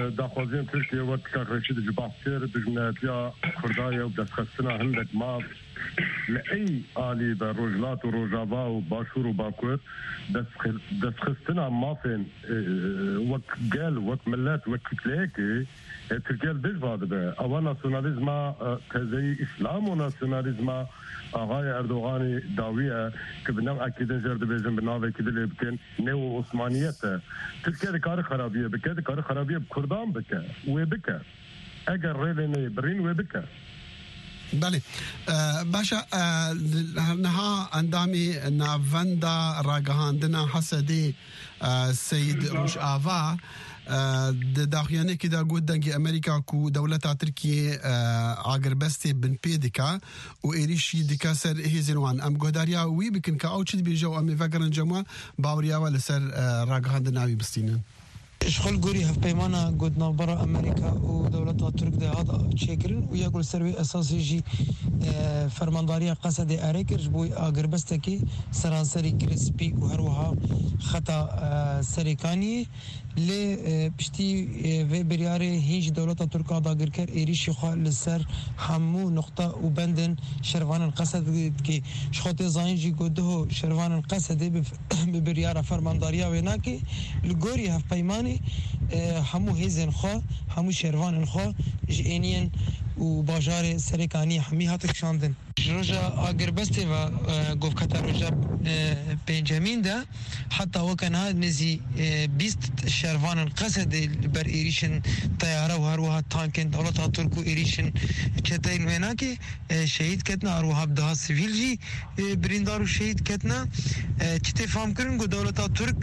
داخوزين تركيا وقت كرشيد جباستير بجناتيا خردايا وبدخلنا هندك ما لأي آلي برجلات وروجافا وباشور وباكور دسخستنا مافن وك قال وك ملات وك كتلاكي تركيا بيش فاضبه أو ناسيوناليزما تزي إسلام وناسيوناليزما آغای اردوغانی داویه که بنام اکیدن جرد بیجن بناوه که دلی بکن نو عثمانیت ترکیه دکار خرابیه بکه دکار خرابیه کردان بکه وی بکه اگر ریلینه برین وی بکه بله باشا نها اندامی ناوندا راگهاندنا حسدی سید روش آوا داخیانه که دا گود دنگی امریکا کو دولتا ترکیه آگربستی بن پیدکا و ایریشی دکا سر هیزنوان ام گوداریا وی بکن که او چید بیجا و امی فکرن جمع باوریا و لسر راگهاندناوی بستینن اشغال گوری هف پیمانا گودنا برا امریکا و دولتا ترک ده هادا چیکرن و یکل سروی اساسی جی فرمانداری قصد ارکرج بوی آگربسته سرانسری کرسپی و هروها خطا سریکانی لی پشتی و بریاره هیچ دولتا ترک آداگر کر ایریشی خواه لسر همو نقطه و بندن شروان قصد که شخوت زاینجی گوده شروان قصد بریاره فرمانداری وینا که لگوری هف پیمانی همو هیزن خواه همو شروان خواه جینین و باجار سرکانی همی هاتک شاندن روژا آگربسته و گفت کتا روژا پنجمین ده حتی وکنها نزی 20 شروان قصد بر ایریشن طیاره و هروها تانکن دولتا ترکو ایریشن کتایل وینا که شهید کتنا هروها بدها سیویل جی بریندار و شهید کتنا چطه فهم کرن گو دولتا ترک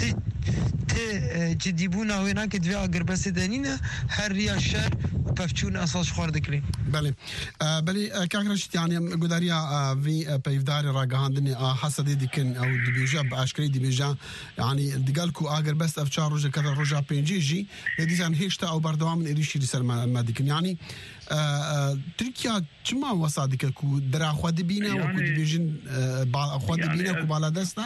جدی بونا وینا که دوی آگربسته دنینه هر ریا شهر و پفچون اساس خورده کلی بله کاکرشت یعنی گوداریا وی پیفدار راگهاندنی حسدی دیکن او دبیجا باشکری دبیجا یعنی دیگال کو اگر بس افچار روزه کدر روزا پنجی جی دیزان هشتا او بردوام ایریشی سر ما دیکن یعنی ترکیا چما وصادک کو درا خود بینه و کو دبیجن خود بینه کو بالا دستا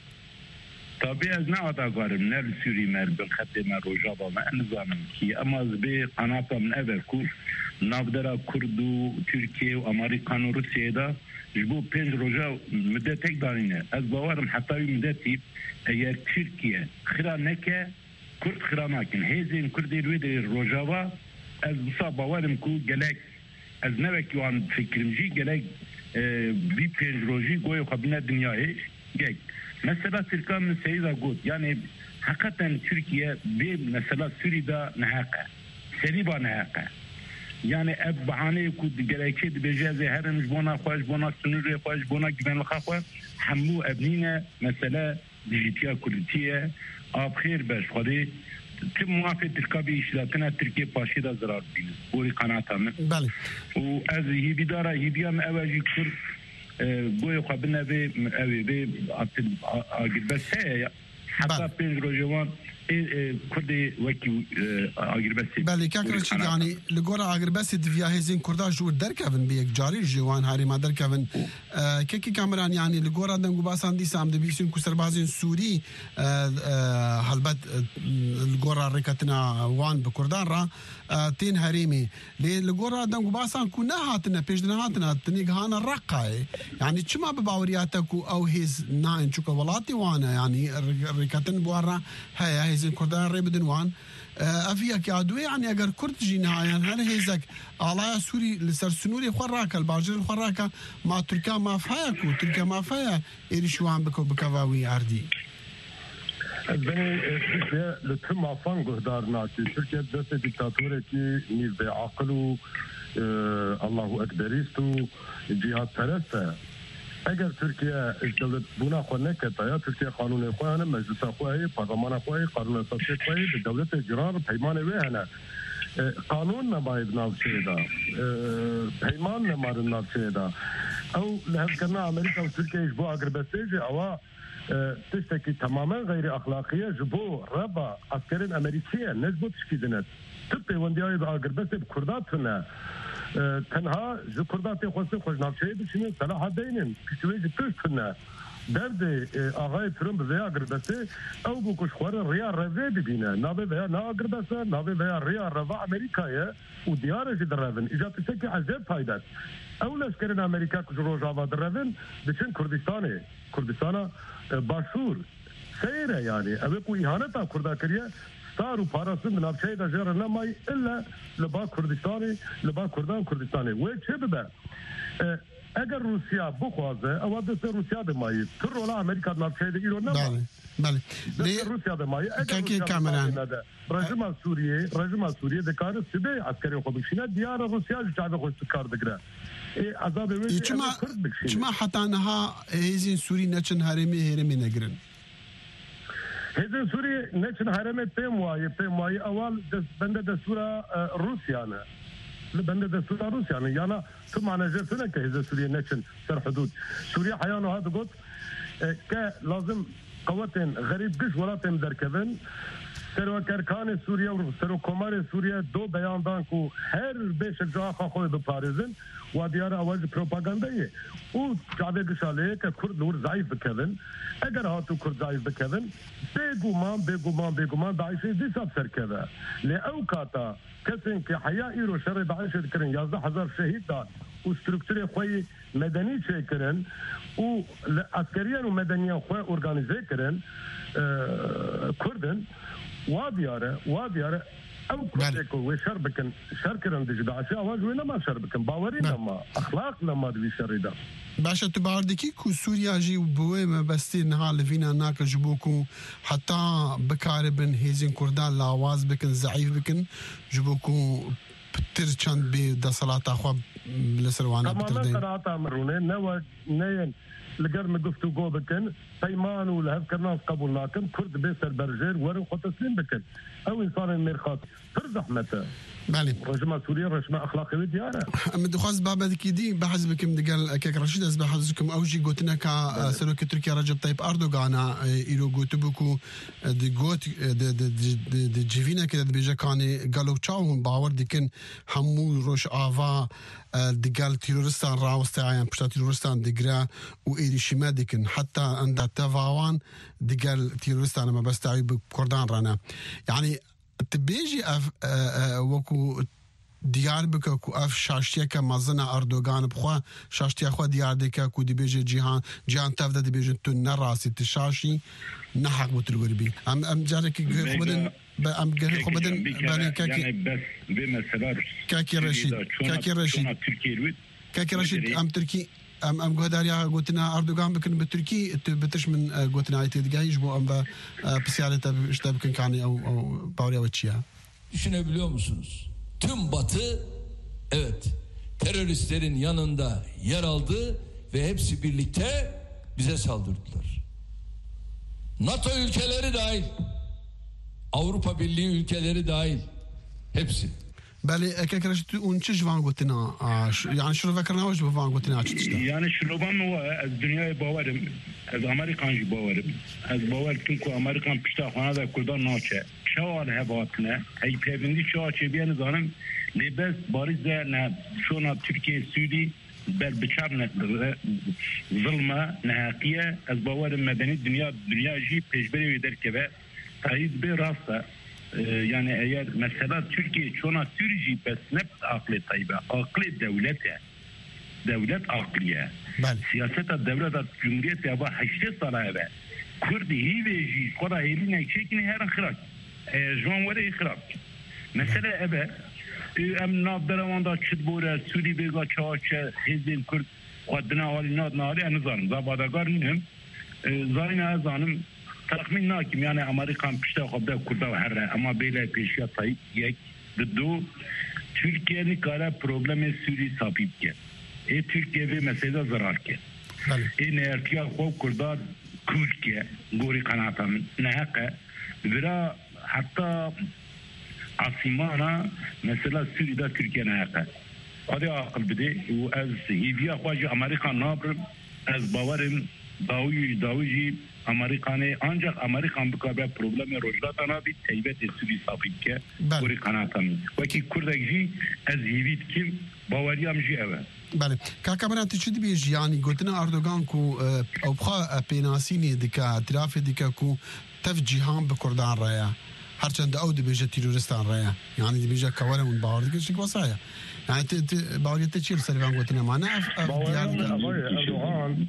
طبيعي از نعطا قارم نال سوري مال بالخط ما روجابا ما نظام كي اما زبي قناة من ابركو نافدرا كردو تركيا وامريكا وروسيا دا جبو بين روجا مدتك دارينا از باورم حتى مدتي هي تركيا خرا نكا كرد خرا ناكن هيزين كردي الويدي روجابا از بصا باورم كو جلاك از نبكي وان فكرمجي جلاك بي بين روجي قوي قبلنا الدنيا هيك مثلا تركيا من سيدا قلت يعني حقيقة تركيا مثلا سوريا نهاقة سريبا نهاقة يعني اب بعاني كود جلاكي بجازي هرم جبونا خواج بونا سنوري خواج بونا جبان الخاخوة حمو ابنينا مثلا ديجيتيا كردتيا اب خير باش خدي تم موافق تركابي اشتراكنا تركيا باشيدا زرار بينا وري قناتا من بله وأز يبدارا يبيام أواجي كر بوي خبنا بي بس هي حتى بين روجوان كردي وكي اغربسي بله كاكرش يعني لغورا اغربسي دفيا هيزين كردا جو دركفن بيك جاري جوان هاري ما دركفن كيكي كامران يعني لغورا دنگو باسان دي سام دبيسون كسربازين سوري حلبت لغورا ركتنا وان بكردان را تين هريمي لغورا دنگو باسان كنا هاتنا بيجنا هاتنا تنيغهانا رقاي يعني چما بباورياتكو او هيز ناين چوكا ولاتي وانا يعني ركتن بوارا هيا هيزن كردان ريبدن وان افيا كادوي يعني اگر كرد جي نهايا هل هيزك على سوري لسر سنوري خراكه الباجر الخراكه ما تركيا ما فايكو تركيا ما فايا ايرشوان بكو بكواوي عردي بني تركيا لتما فانغو دارنا تركيا دست ديكتاتوري كي نيل بعقلو الله اكبريستو جهاد ثلاثه اگر ترکیه دولت بنا خو نه کتا ترکیه قانون خو نه مجلس خو هي پارلمان خو هي قانون اساسي خو هي دولت جرار پیمان وی هنه قانون نه باید نافذ دا پیمان نه مار نافذ دا او له كنا امريكا وتركيا يجبوا اغربسيج او تشتكي تماما غير اخلاقيه جبوا ربا عسكريين امريكيه نسبت شكيدنت تبي وندياي اغربسي بكرداتنا تنها جو كرداتي خوسي خوش نافشي بشنو صلاح الدين كشوي جبتنا درد آقای ترامپ ویا گربسته او بو کشخوار ریا روی ببینه نابه ویا نا گربسته نابه ویا ریا روا امریکایه و دیارش درون اجازه تشکی عجب پایدار اولش کردن امریکا کج روجاوا درون بچن کردستان باشور سیره یعنی اوه کو اهانتا کردا کریه ستار و پاراسن بنابچه دا جره نمای الا لبا کردان کردستانی و چه ببه اگر روسیا بخوازه او دست روسیا دمایی تر رولا امریکا نابچه دا ایرو نمای بله دست روسیا دمایی اگر روسیا دمایی رژیم سوریه دکاره سبه عسکری خود بکشینه دیار روسیا جعبه خود کار دگره چما حتی انها هزین سوری نچن هرمی نگرن هزین سوری نچن هرمی پیموایی اول بنده دستورا روسیانه بنده دستورا روسیانه یعنی تو معنیجتونه که هزین سوری نچن سر حدود سوریا حیانو ها دو که لازم قوتين غريب قش ولاتهم دركبن سروكركان سوريا وسروكومار سوريا دو بيان دانكو هر بيش جا خو بباريزن وديار اواز بروباغاندايه و جابه قشاله كرد نور ضعيف بكذن اگر هاتو كرد ضعيف بكذن بيغومان داعش دي سب سر كذا لاوقاتا كسن كحياة ايرو شر داعش كرن 11000 شهيد دار وستركتوري خوي مدني شكرن و عسكريا ومدنيا خوي اورغانيزي كرن كردن وادياره او كردكو وشربكن شركرن دي داعش اواز وين ما شربكن باورينا ما اخلاق لما دي شريدا باشا تباردكي كو سوريا جي بوي ما بستي نهال فينا ناك جبوكو حتى بكاربن هيزين كردان لاواز بكن ضعيف بكن جبوكو ترچند بي د صلاه اخو لسروانه تماما قرات امرونه نو نين لقرم قفتو قو بكن بيمان ولهف كرناس قبولناكم كرد بيسر برجير ورو تسليم بكن او انسان الميرخات فرزح متى بالي رجمة سوريا رجمة أخلاقية ديارة أمد خاص بابا دي بحسبكم دقال كيك رشيد أسبح حسبكم أوجي قوتنا كا سلوك تركيا رجب طيب أردوغان إيرو قوتبوكو دي قوت دي جيفينا كده بيجا كاني قالوا تشاوهم باور ديكن همو روش آفا دقال تيرورستان راوستعيان بشتا تيرورستان دقرا وإيريشيما ديكن حتى عند تفاوان دقال تيرورستان ما بستعي بكردان رانا يعني تبيجي وكو ديار بك كو اف شاشتيكا مازنا اردوغان بخوا شاشتيا خو ديار ديكا كو دي بيجي جيهان تفدا دي بيجي تو نراسي تشاشي نحق بتلغربي ام جارك خبدن ام غير خبدن باني كاكي بس بمثلا كاكي رشيد ام تركي ام غداريا قلتنا اردوغان بكن بتركي بتش من قلتنا ايتي دقايج بو ام بسيالته işte bugün kani او Bağıryavatçıya. Düşünebiliyor musunuz? Tüm Batı evet teröristlerin yanında yer aldı ve hepsi birlikte bize saldırdılar. NATO ülkeleri dahil, Avrupa Birliği ülkeleri dahil hepsi. بله اكيد رشت ونشج فان قلتنا يعني شنو فكرنا وش فان قلتنا يعني شنو بان هو الدنيا باورم از امريكان جي باورم از باور كنكو امريكان بيشتا هذا كردان ناچه شوال هباتنا هي بيبندي شاچه بيان زانم لبس بارز نه شونا تركيا سوري بل بچارنا ظلمه نهاقيه از باور مدني دنيا جي پیشبری درکبه تایید به راسته yani eğer mesela Türkiye çoğuna sürücü bes nefs aklı tayybe aklı devlet akliye siyasete devlet cumhuriyet ya ba 8 sala ve Kurdi hiveji koda eline çekini her akrak Joan vere akrak mesela ebe em nabderavanda çitbora Suri bega çaça hizin Kurd qadna alinat nari anzan zabadagar nim zayna azanım تخمین ناکیم یعنی امریکان پشت خدا کرده و هر اما بیله پیشیا تایید یک دو ترکیه نکاره پروبلم سوری سابیب کرد ترکیه به مسئله ضرار کرد این ارتیا خوب کرده کورد کرد گوری قناطم نهقه برا حتی عاصمانا مسئله سوری دا ترکیه نهقه قدی عقل بده و از هیویا خواهی امریکان نابرم از باورم داویجی امریکانه ancak Amerikan bu kadar problemi rojlatana bir teybet sürü sapık ki kuri kanatami. Vaki kurdakji az hivit kim bavariyamji eve. بله کاکامران تشدی بیش یعنی گوتنا اردوغان کو او بخا پیناسینی دکا اطراف دکا کو تفجیهان به کردان رایا هرچند او دبیجه تروریستان رایا یعنی دبیجه کوره من باور دکش وصايا يعني باوري تشيل سلفان قلتنا معنا اردوغان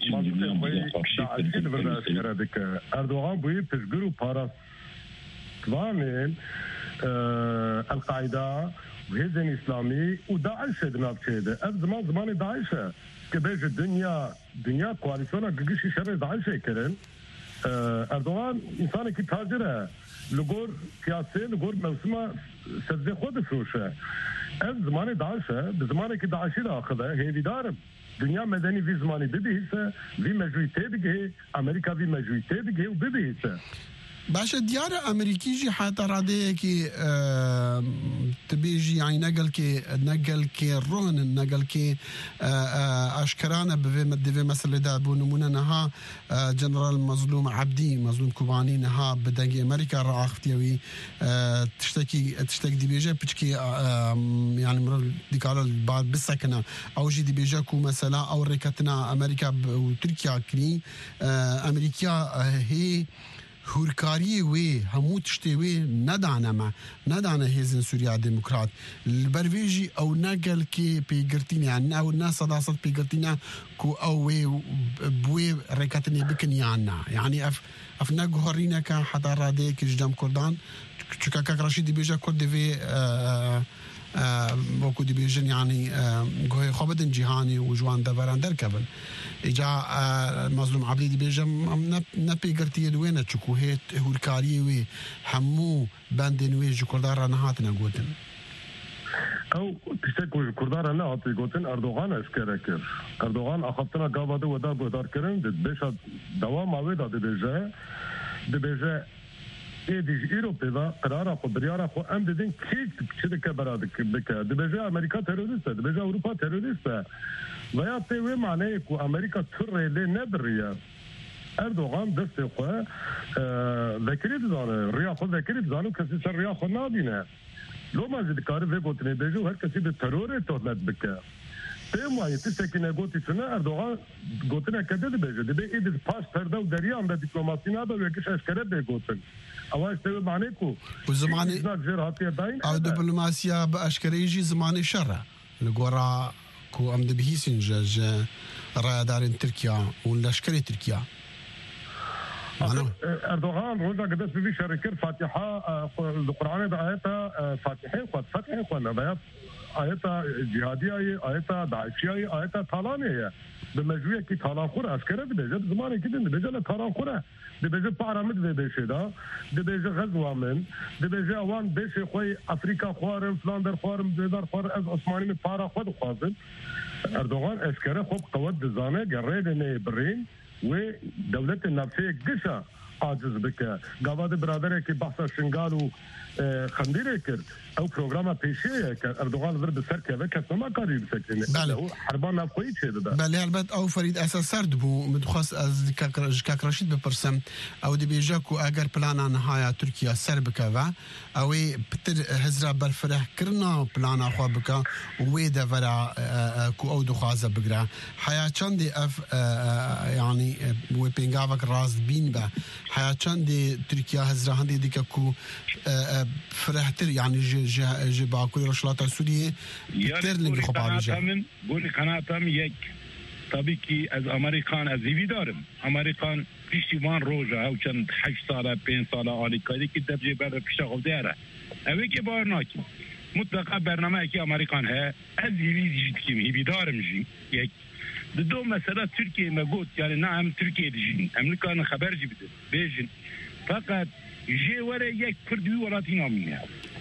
اردوغان بوي تشجروا باراس كمان القاعده وهزن اسلامي وداعش دنابشيده زمان داعش كبيج الدنيا كواليسيون قشي شر داعش كرن اردوغان انسان كي تاجره لغور سياسي لغور موسمه سبزي خود فروشه زمان داعش بزمان كي داعش اخذه هي دارم دنیا مدنی وی زمانی ببیسه وی مجوریته بگه امریکا وی مجوریته بگه و ببیسه باشه دیار امریکی جی حتی راده که تبیجی یعنی نقل که رون نقل که اشکرانه به مسئله دا بو نمونه نها جنرال مظلوم عبدی مظلوم کوبانی نها بدنگی امریکا را اختیوی تشتکی دی بیجه پچکی یعنی مرل دیکارل بعد بسکنه او جی دی بیجه کو مثلا او رکتنا امریکا و ترکیه کنی امریکا هی هورکاری وی همو تشتی وی ندانه هیزن سوریا دموکرات البرویجی او نقل کی پیگرتین یعنی او ناس صداصت پیگرتین کو او وی بوی رکتنی بکنیانا یعنی اف نگهرینا که حتی راده که جدام کردان چکا که رشید بیجا کرده وی وكو ديبيجن يعني جوي خبدن جهاني وجوان دبران دركبن اجا مظلوم عبدي ديبيجن نبي قرتي الوين تشكو هيت هوركاري وي حمو باندن وي جكردار نهاتنا غوتن او تشتكو كردار نهات غوتن اردوغان اشكركر اردوغان اخذتنا قابده ودا بودار كرن بيش دوام اويدا ديبيجا ایدیج ایروپا قرار خود بیاره خو ام دیدن کی چه که برادر بکه دبیجه امریکا تروریست دبیجه اروپا تروریست و یا تیوی معنی کو امریکا ترلی ندریه اردوغان دست خو ذکری داره ریا خود ذکری داره کسی سر ریا خود نادینه لو ما زد کار و گوتنی بیجو هر کسی به ترور تولد بکه تیمایی تشکی نگوتی سنه اردوغان گوتنه کده دبیجه دبی ایدیج پاس پرده و دریان به دیپلماسی نده و یکیش اشکره بگوتن اواز تبي معنيكو وزماني او دبلوماسيا باشكريجي زماني شرع لقورا كو امد بهيسنج رادار تركيا والاشكري تركيا اردوغان روزا قدس في شركه فاتحه القران بايتها فاتحين بيات آيتا جهادية آيتا داعشية آيتا طالانية بمجوية كي طالان خورة أشكرا دي بيجا زماني كده دي بيجا لطالان خورة دي بيجا بارامد دي بيشي دا دي بيجا غزوة من دي بيجا اوان بيشي خوي أفريقيا خوارم فلاندر خوارم ديدار خوارم از عثماني من بارا خود خوازن أردوغان أشكرا خوب قوات دزانة قريد انه برين ودولة النفسية قشا عاجز بك قواد برادره كي بحث شنغالو خنديره کرد او پروگرام پیشیه که اردوغان ضرب سر که کس ما کاری بسکنه بله حربان نفقوی چه ده بله البته او فرید اساس سرد بو مدخص از کاک رشید بپرسم او دی بیجا کو اگر پلانا نهایا ترکیه سر بکوا او پتر هزرا برفره کرنا پلانا خو بکا و ده ورا کو او دخوازه بگرا حیا چند اف يعني و پنگاوک راز بین با حیا چند ترکیه هزرا هندی دیکه کو فرحتر يعني جي باكوري رشلاتا سورية ترلنج خب عالجا بولي قناتم يك طبي كي از امريكان از زيوي دارم امريكان پشتیوان روزا او چند 8 ساله 5 ساله آلی کاری که دبجه بر پیشا خود داره اوه که بار ناکیم مطلقا برنامه که امریکان ها از زیوی دیجید کیم هیوی دارم جی یک دو مسئله ترکیه مگوت یعنی نه هم ترکیه دیجین امریکان خبر جی بده بیجین فقط جه وره یک کردوی ولاتی نامینه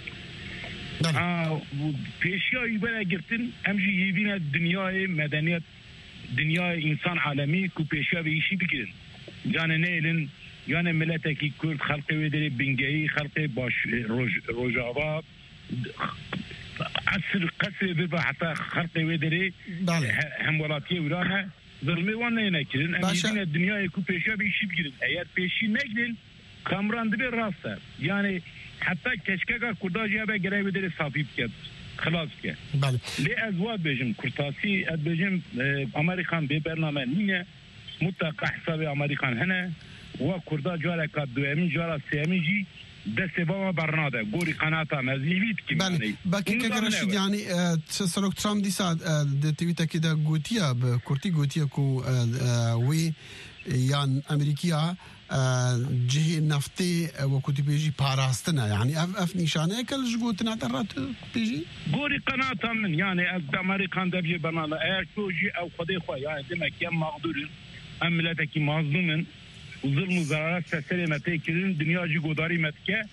پیشیایی برای گرتن همجی هیوین دنیای مدنیت دنیای انسان عالمی که پیشیا به ایشی بگیرن جانه نیلن یعنی ملت که کرد خلقی ویدری بنگهی خلقی باش روژاوا عصر قصر ببا حتی خلقی ویدری هم ولاتی ایرانه ظلمه وان نکنن هیوین دنیای که پیشیا به ایشی بگیرن اگر پیشی نگیرن کامران دبی راسته یعنی حتی کشکا کرداجی به گرای بدر صافی بکد خلاص که بله لی از واد بجم کرتاسی از بجم امریکان به برنامه نیه متقع حساب امریکان هنه و کردا جواره که دویمین جواره سیمین جی دست با برنامه گوری قناتا مزیوید که بله باکی که رشید یعنی سرک ترام دیسا دویتا که دا گوتیا به کرتی گوتیا کو وی یان امریکیا جهه نفتی و کتی بیجی پاراستنه یعنی اف نشانه کل جگوتنا ترات بیجی گوری قناتا من یعنی از امریکان دبی برنامه اگر توجی او خدای خواه یعنی دمک یم مغدورن ام ملتکی مظلومن و ظلم و ضرارت سلامتی کردن دنیا جی گوداری متکه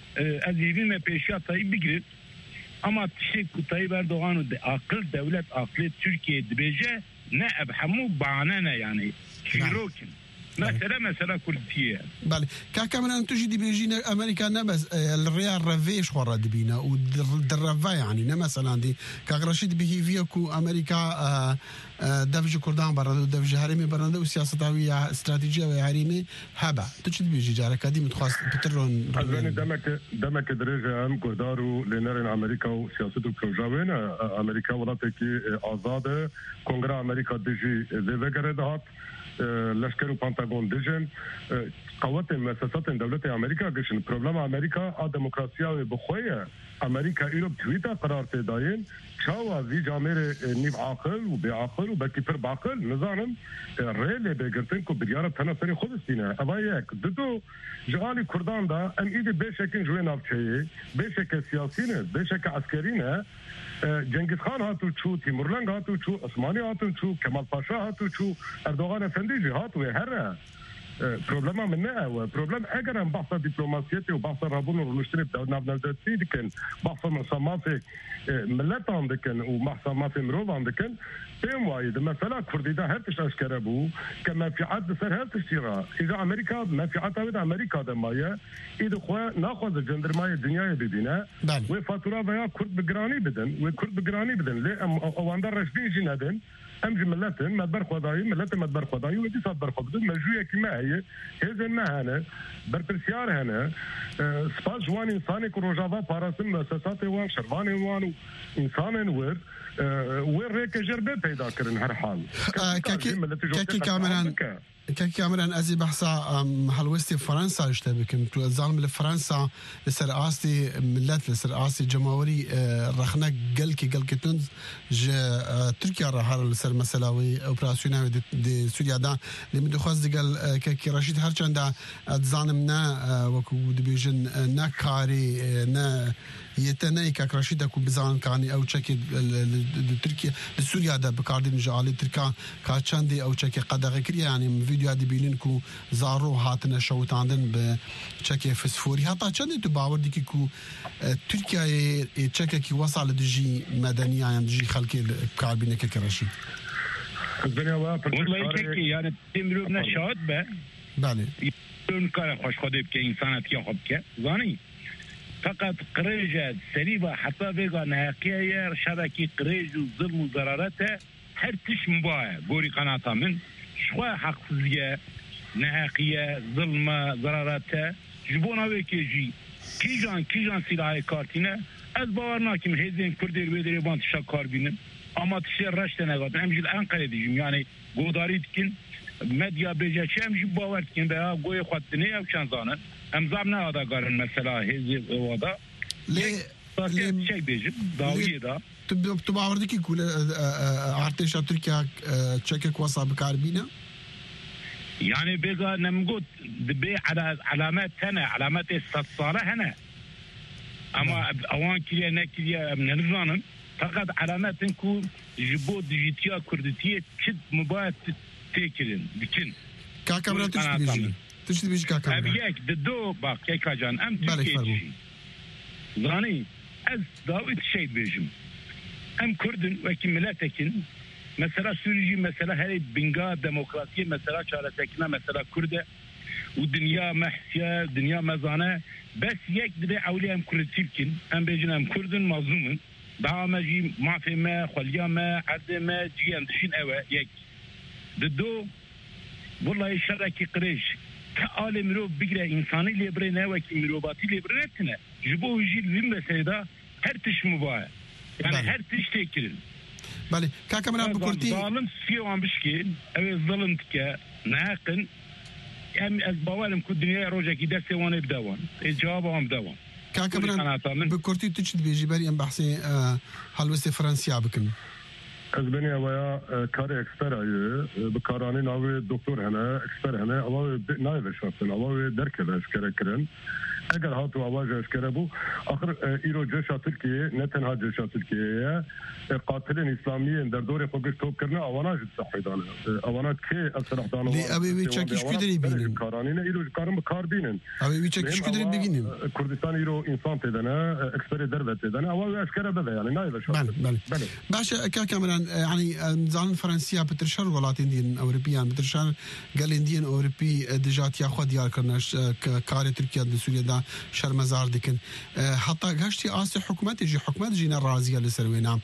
از یویم پیشیا تایید بگیرد اما تشک تایید اردوغان و عقل دولت عقل ترکیه دبیجه نه ابحمو بانه نه یعنی شیروکن مثلا كردية. بله كمان تجي دي بيجينا أمريكا نبز الريال رفيش خورا دبينا ودرفا يعني مثلا دي كغرشيد به فيكو أمريكا دفج كردان برا دفج هرمي برا وسياسة هوية استراتيجية وهرمي هبا تجي بيجي جارك دي متخاص بترون. أنا دمك درجة أم كردارو لنرن أمريكا وسياسته بروجاوين أمريكا ولاتك آزاده كونغرس أمريكا ديجي ذكرت لشکر و پانتاگون دیجن قوات مؤسسات دولت امریکا گشن پروبلم امریکا دموکراسیا و بخویه امریکا ایرو تویتا قرار تداین چاوا وی جامعه نیو عاقل و بی عاقل و بکی پر باقل نظام ریل بگرتن کو بیاره تناسری خود استینه اما یک دو جوانی کردان دا ام ایده بشکن جوی نافچه بشک سیاسینه بشک عسکرینه جنگیز خان هاتو چو تیمورلنگ هاتو چو عثمانی هاتو چو کمال پاشا هاتو چو اردوغان افندی جی هاتو هر پروبلم من نه و پروبلم اگر هم بحث دیپلماسیتی و بحث رابون و رشتنی نافنالداتی دکن بحث محسامات ملتان دکن و محسامات مروان دکن بهم وايد مثلا كردي ده هرتش اشكره بو كما في عد سر هرتش تيرا اذا امريكا ما في عد امريكا ده مايا اذا خو ناخذ الجندر مايا الدنيا ببينا وفاتوره بيا كرد بجراني بدن وكرد بجراني بدن ليه او اندر رشدين جنادن ام جملتن مدبر خداي ملت مدبر خداي ودي صدر خدود مجويه كما هي هذا ما هنا برتسيار هنا سباس جوان انساني كروجافا باراسم مؤسسات وان شرباني وان انسان ور وين جربه پیدا کردن هر حال كي كامران ازي بحثا هلوستي فرنسا اشتبكن تو الظالم لفرنسا لسر اسي ملات لسر اسي جمهوري رخنا قلكي تنز تركيا راه لسر مسلاوي اوبراسيونال دي سوريا دا اللي مدخز قال كي رشيد هرچندا ظالمنا وكو دبيجن نكاري نا يتناي كرشيدا كو بزان كاني او تشكي تركيا سوريا دا بكاردين جالي تركا كاتشاندي او تشكي قدغ كري يعني فيديو دي بينن كو زارو هاتنا شوتاندن بتشكي فسفوري حتى تشاندي تو باور ديكي كو تركيا تشكي كي وصل دجي مدنيه يعني دجي خلكي بكاربين كرشيد والله تشكي يعني تمرنا شاد به بله اون کار خوش خوده که انسانت یا خوب که زانی فقط قریجه سریبا حتی بگا نهاقیه شبکی قریج و ظلم و ضرارته هر تش مباعه گوری قناطا من شوه حقسیه نهاقیه ظلم ضرارته جبونا وکی جی کی جان سلاحی کارتینه از باور ناکیم هزین کردیر بیدری بان تشا کار بینم اما تشیر رشته نگاتن همجیل انقره دیجیم یعنی گوداری دکن مدیا بجا چه همجی باور دکن به گوی خودتنه او چند زانن امزام نه آده گارن مثلا هزی وادا چه بیجم داویه دا تو باور دکی کل ارتش ترکیه چکک وصا بکار بینه يعني بقى نمقود بي على علامات هنا علامات الصالة هنا أما أوان كليا نكليا من الظن فقط علامات نكون جبود ديجيتيا كردتية شد مبايت تيكلين بكين كاكامرا تشتي بيجي كاكامرا أبيك ددو باق كيكا جان أم تركيش ظاني أز داويت شيء بيجم أم كردن وكملاتكن مثلا سوريجي مثلا هاي بنجا ديمقراطية مثلا شارتكنا مثلا كردة والدنيا محسية دنيا مزانة بس يك دبي أولي أم كردتيبكن أم بيجنا أم كردن مظلومن دعما جي معفي ما خليا ما عد ما جي أمدشين أوا يك ددو والله شركي قريش كآل مروب بقرأ إنساني ليبرينا وكي مروباتي ليبرينتنا جبوه يجي الوين بسيدا هرتش مبايا يعني هر تشتي كرن بله كاكمران بكورتي ظالم فيهم بشكل أو ظلمتك ناقن يعني البوالم كل الدنيا روجا كده سوون بدوان الجوابهم بدوان كاكمران بكورتي تجد بيجي بري ام بحثي هلوسي فرنسيا بكن اسبانيا ويا كاري اكسبر اي بكاراني ناوي دكتور هنا اكسبر هنا او نايف شخصن او دركه اشكركرن اگر هاتو آواز اشکره بو آخر ایرو جشا ترکیه نه تنها جشا ترکیه قاتلین اسلامیین در دور خودش توپ کرنه آوانا جد صحی دانه آوانا که اصلاح دانه لی ابی وی چکیش کدری بینن کارانینه ایرو کارم کار بینن ابی وی چکیش کدری بینن کردستان ایرو انسان تدنه اکسپری دربت تدنه آواز اشکره بده یعنی نایب شو بله باشه که کاملا یعنی زان فرانسیا بترشر ولاتین دین اوروپیان بترشر گالین دین اوروپی دجاتیا خود یار کرنش کار ترکیه د سوریه شرمزار دكن حتى هشتي آسي حكومات جينا الرازية لسروينا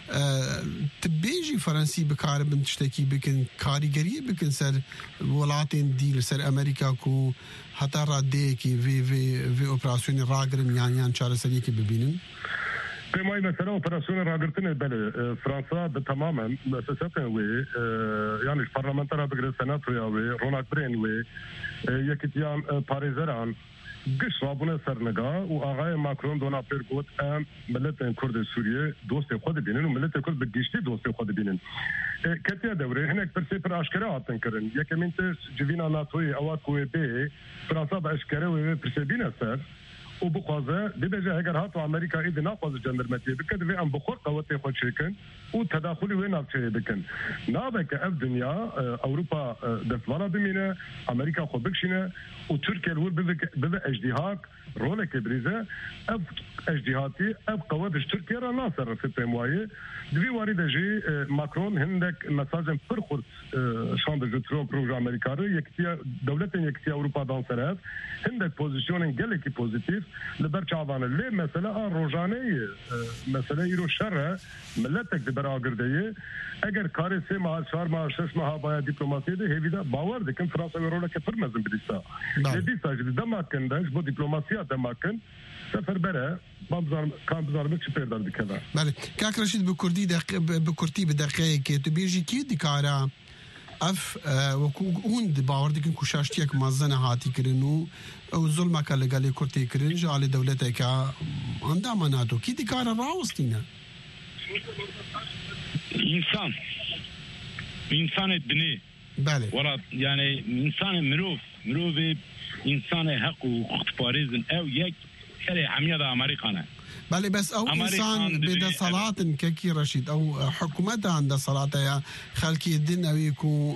تبيجي فرنسي بكار بن تشتكي بكن كاريجري بكن سر ولاتين دي لسر أمريكا كو حتى راديكي في أوبراسيون راجرن يعني شارع سريكي ببينن ما مثلا اوبراسيون راجرتن بله فرنسا تماما مؤسساتها وي يعني البرلمانتر بقدر سنات وي رونالد برين وي يكتيان باريزران قش رابونه سرنگا و آقای ماکرون دونا پر گوت ملت کرد سوریه دوست خود بینن و ملت کرد بگیشتی دوست خود بینن کتیا دوره هنک پرسی پر اشکره آتن کرن یکی منتش جوینا ناتوی اوات کوی بی فرانسا با اشکره و پرسی بینه سر و بخوازه ببجه اگر هاتو امریکا اید ناقوز جندرمتیه بکد وی ام بخور قوتی خود شکن و تداخلی وی نافچه بکن نابه که اف دنیا اوروپا دستوالا بمینه امریکا خود بکشینه و ترکیه الور بذا اجدهاك رولك بريزة اف اجدهاتي اف قوادش تركيا را ناصر في تيمواي دوی وارد جي ماكرون هندك مساجن فرخورت شاند جترون بروجه امريكاري يكتيا دولتين يكتيا اوروبا دان سرف هندك بوزيشنين جلكي بوزيتيف لبرچاوان اللي مثلا روجاني مثلا يرو شر ملتك دبر آگردهيه اگر کاری 3 ماه 4 ماه 6 ماه باید دیپلماسی ده هیویدا باور دکن فرانسا و رولا که فرمزن بدیسا بدیسا جدی دماکن داش با دیپلماسی دماکن سفر بره كان بزاربك شبير دار بكذا بله كاك رشيد بكردي بدقيقة كي تبيجي كي ديكارا اف وكون باوردك كوشاشتيك مازنه هاتي كرنو او ظلمك اللي قال كرتي كرنج على دولتك عندها مناتو كي ديكارا راوستينا انسان الدنيا بله ورا يعني انسان مروف انسان حق واختباريزن او يك كلي عميده امريكانا بله بس او انسان بدا صلاة ككي رشيد او حكومتها عندها صلاة يا خلكي الدين او يكون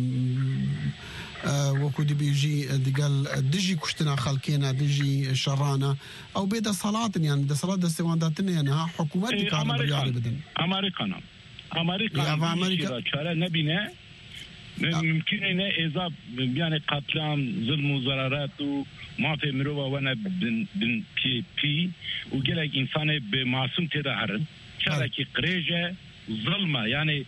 وكو دي بيجي قال دجي كشتنا خلكينا دجي شرانا او بدا صلاة يعني بدا صلاة دستوانداتنا يعني ها حكومت دي كان بريالي بدن امريكا شارع نبينا ممكن ان اذا يعني قتلان ظلم وزرارات وما في مروه وانا بن بي وقالك انسان بمعصوم تدعرن شارك قريجه ظلمه يعني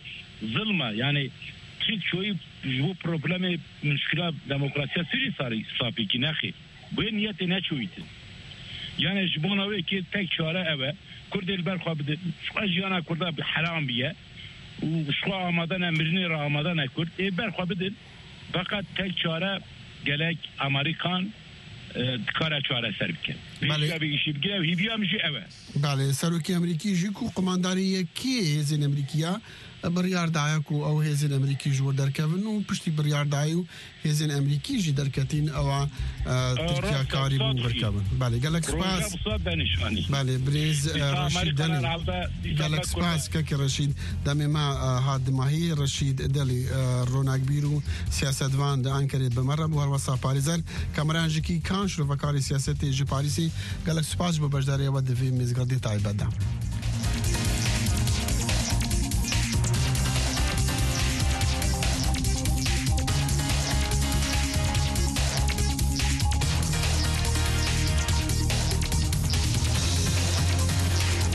تريد شوي جو بروبلم مشكله ديمقراطيه سوري صاري صافي كناخي وين نيتنا شويت يعني جبونا ويكي تك شارع ابا كرد البرخه بده اجينا كرد بحرام بيه وشوا آمادن امرنی را آمادن کرد برخوا بدن فقط تک چاره گلک امریکان کار چاره سر بکن بله بیشی بگیره و هیبیا میشه اوه بله سروکی امریکی جیکو قمانداری کی هزین امریکیا بریار دایکو او هزین امریکی جو درکون و پشتی بریار دایو هزین امریکی جی درکتین او ترکیه کاری بو برکون بله گلک سپاس بله بریز رشید دلی گلک سپاس که رشید دم ما هاد ماهی رشید دلی روناک بیرو سیاستوان د انکره بمره بو وسا پاریزر کامران جکی کان شروع کاری سیاست جی پاریسی گلک سپاس بو بجداری و د فی میزگردی تایبدا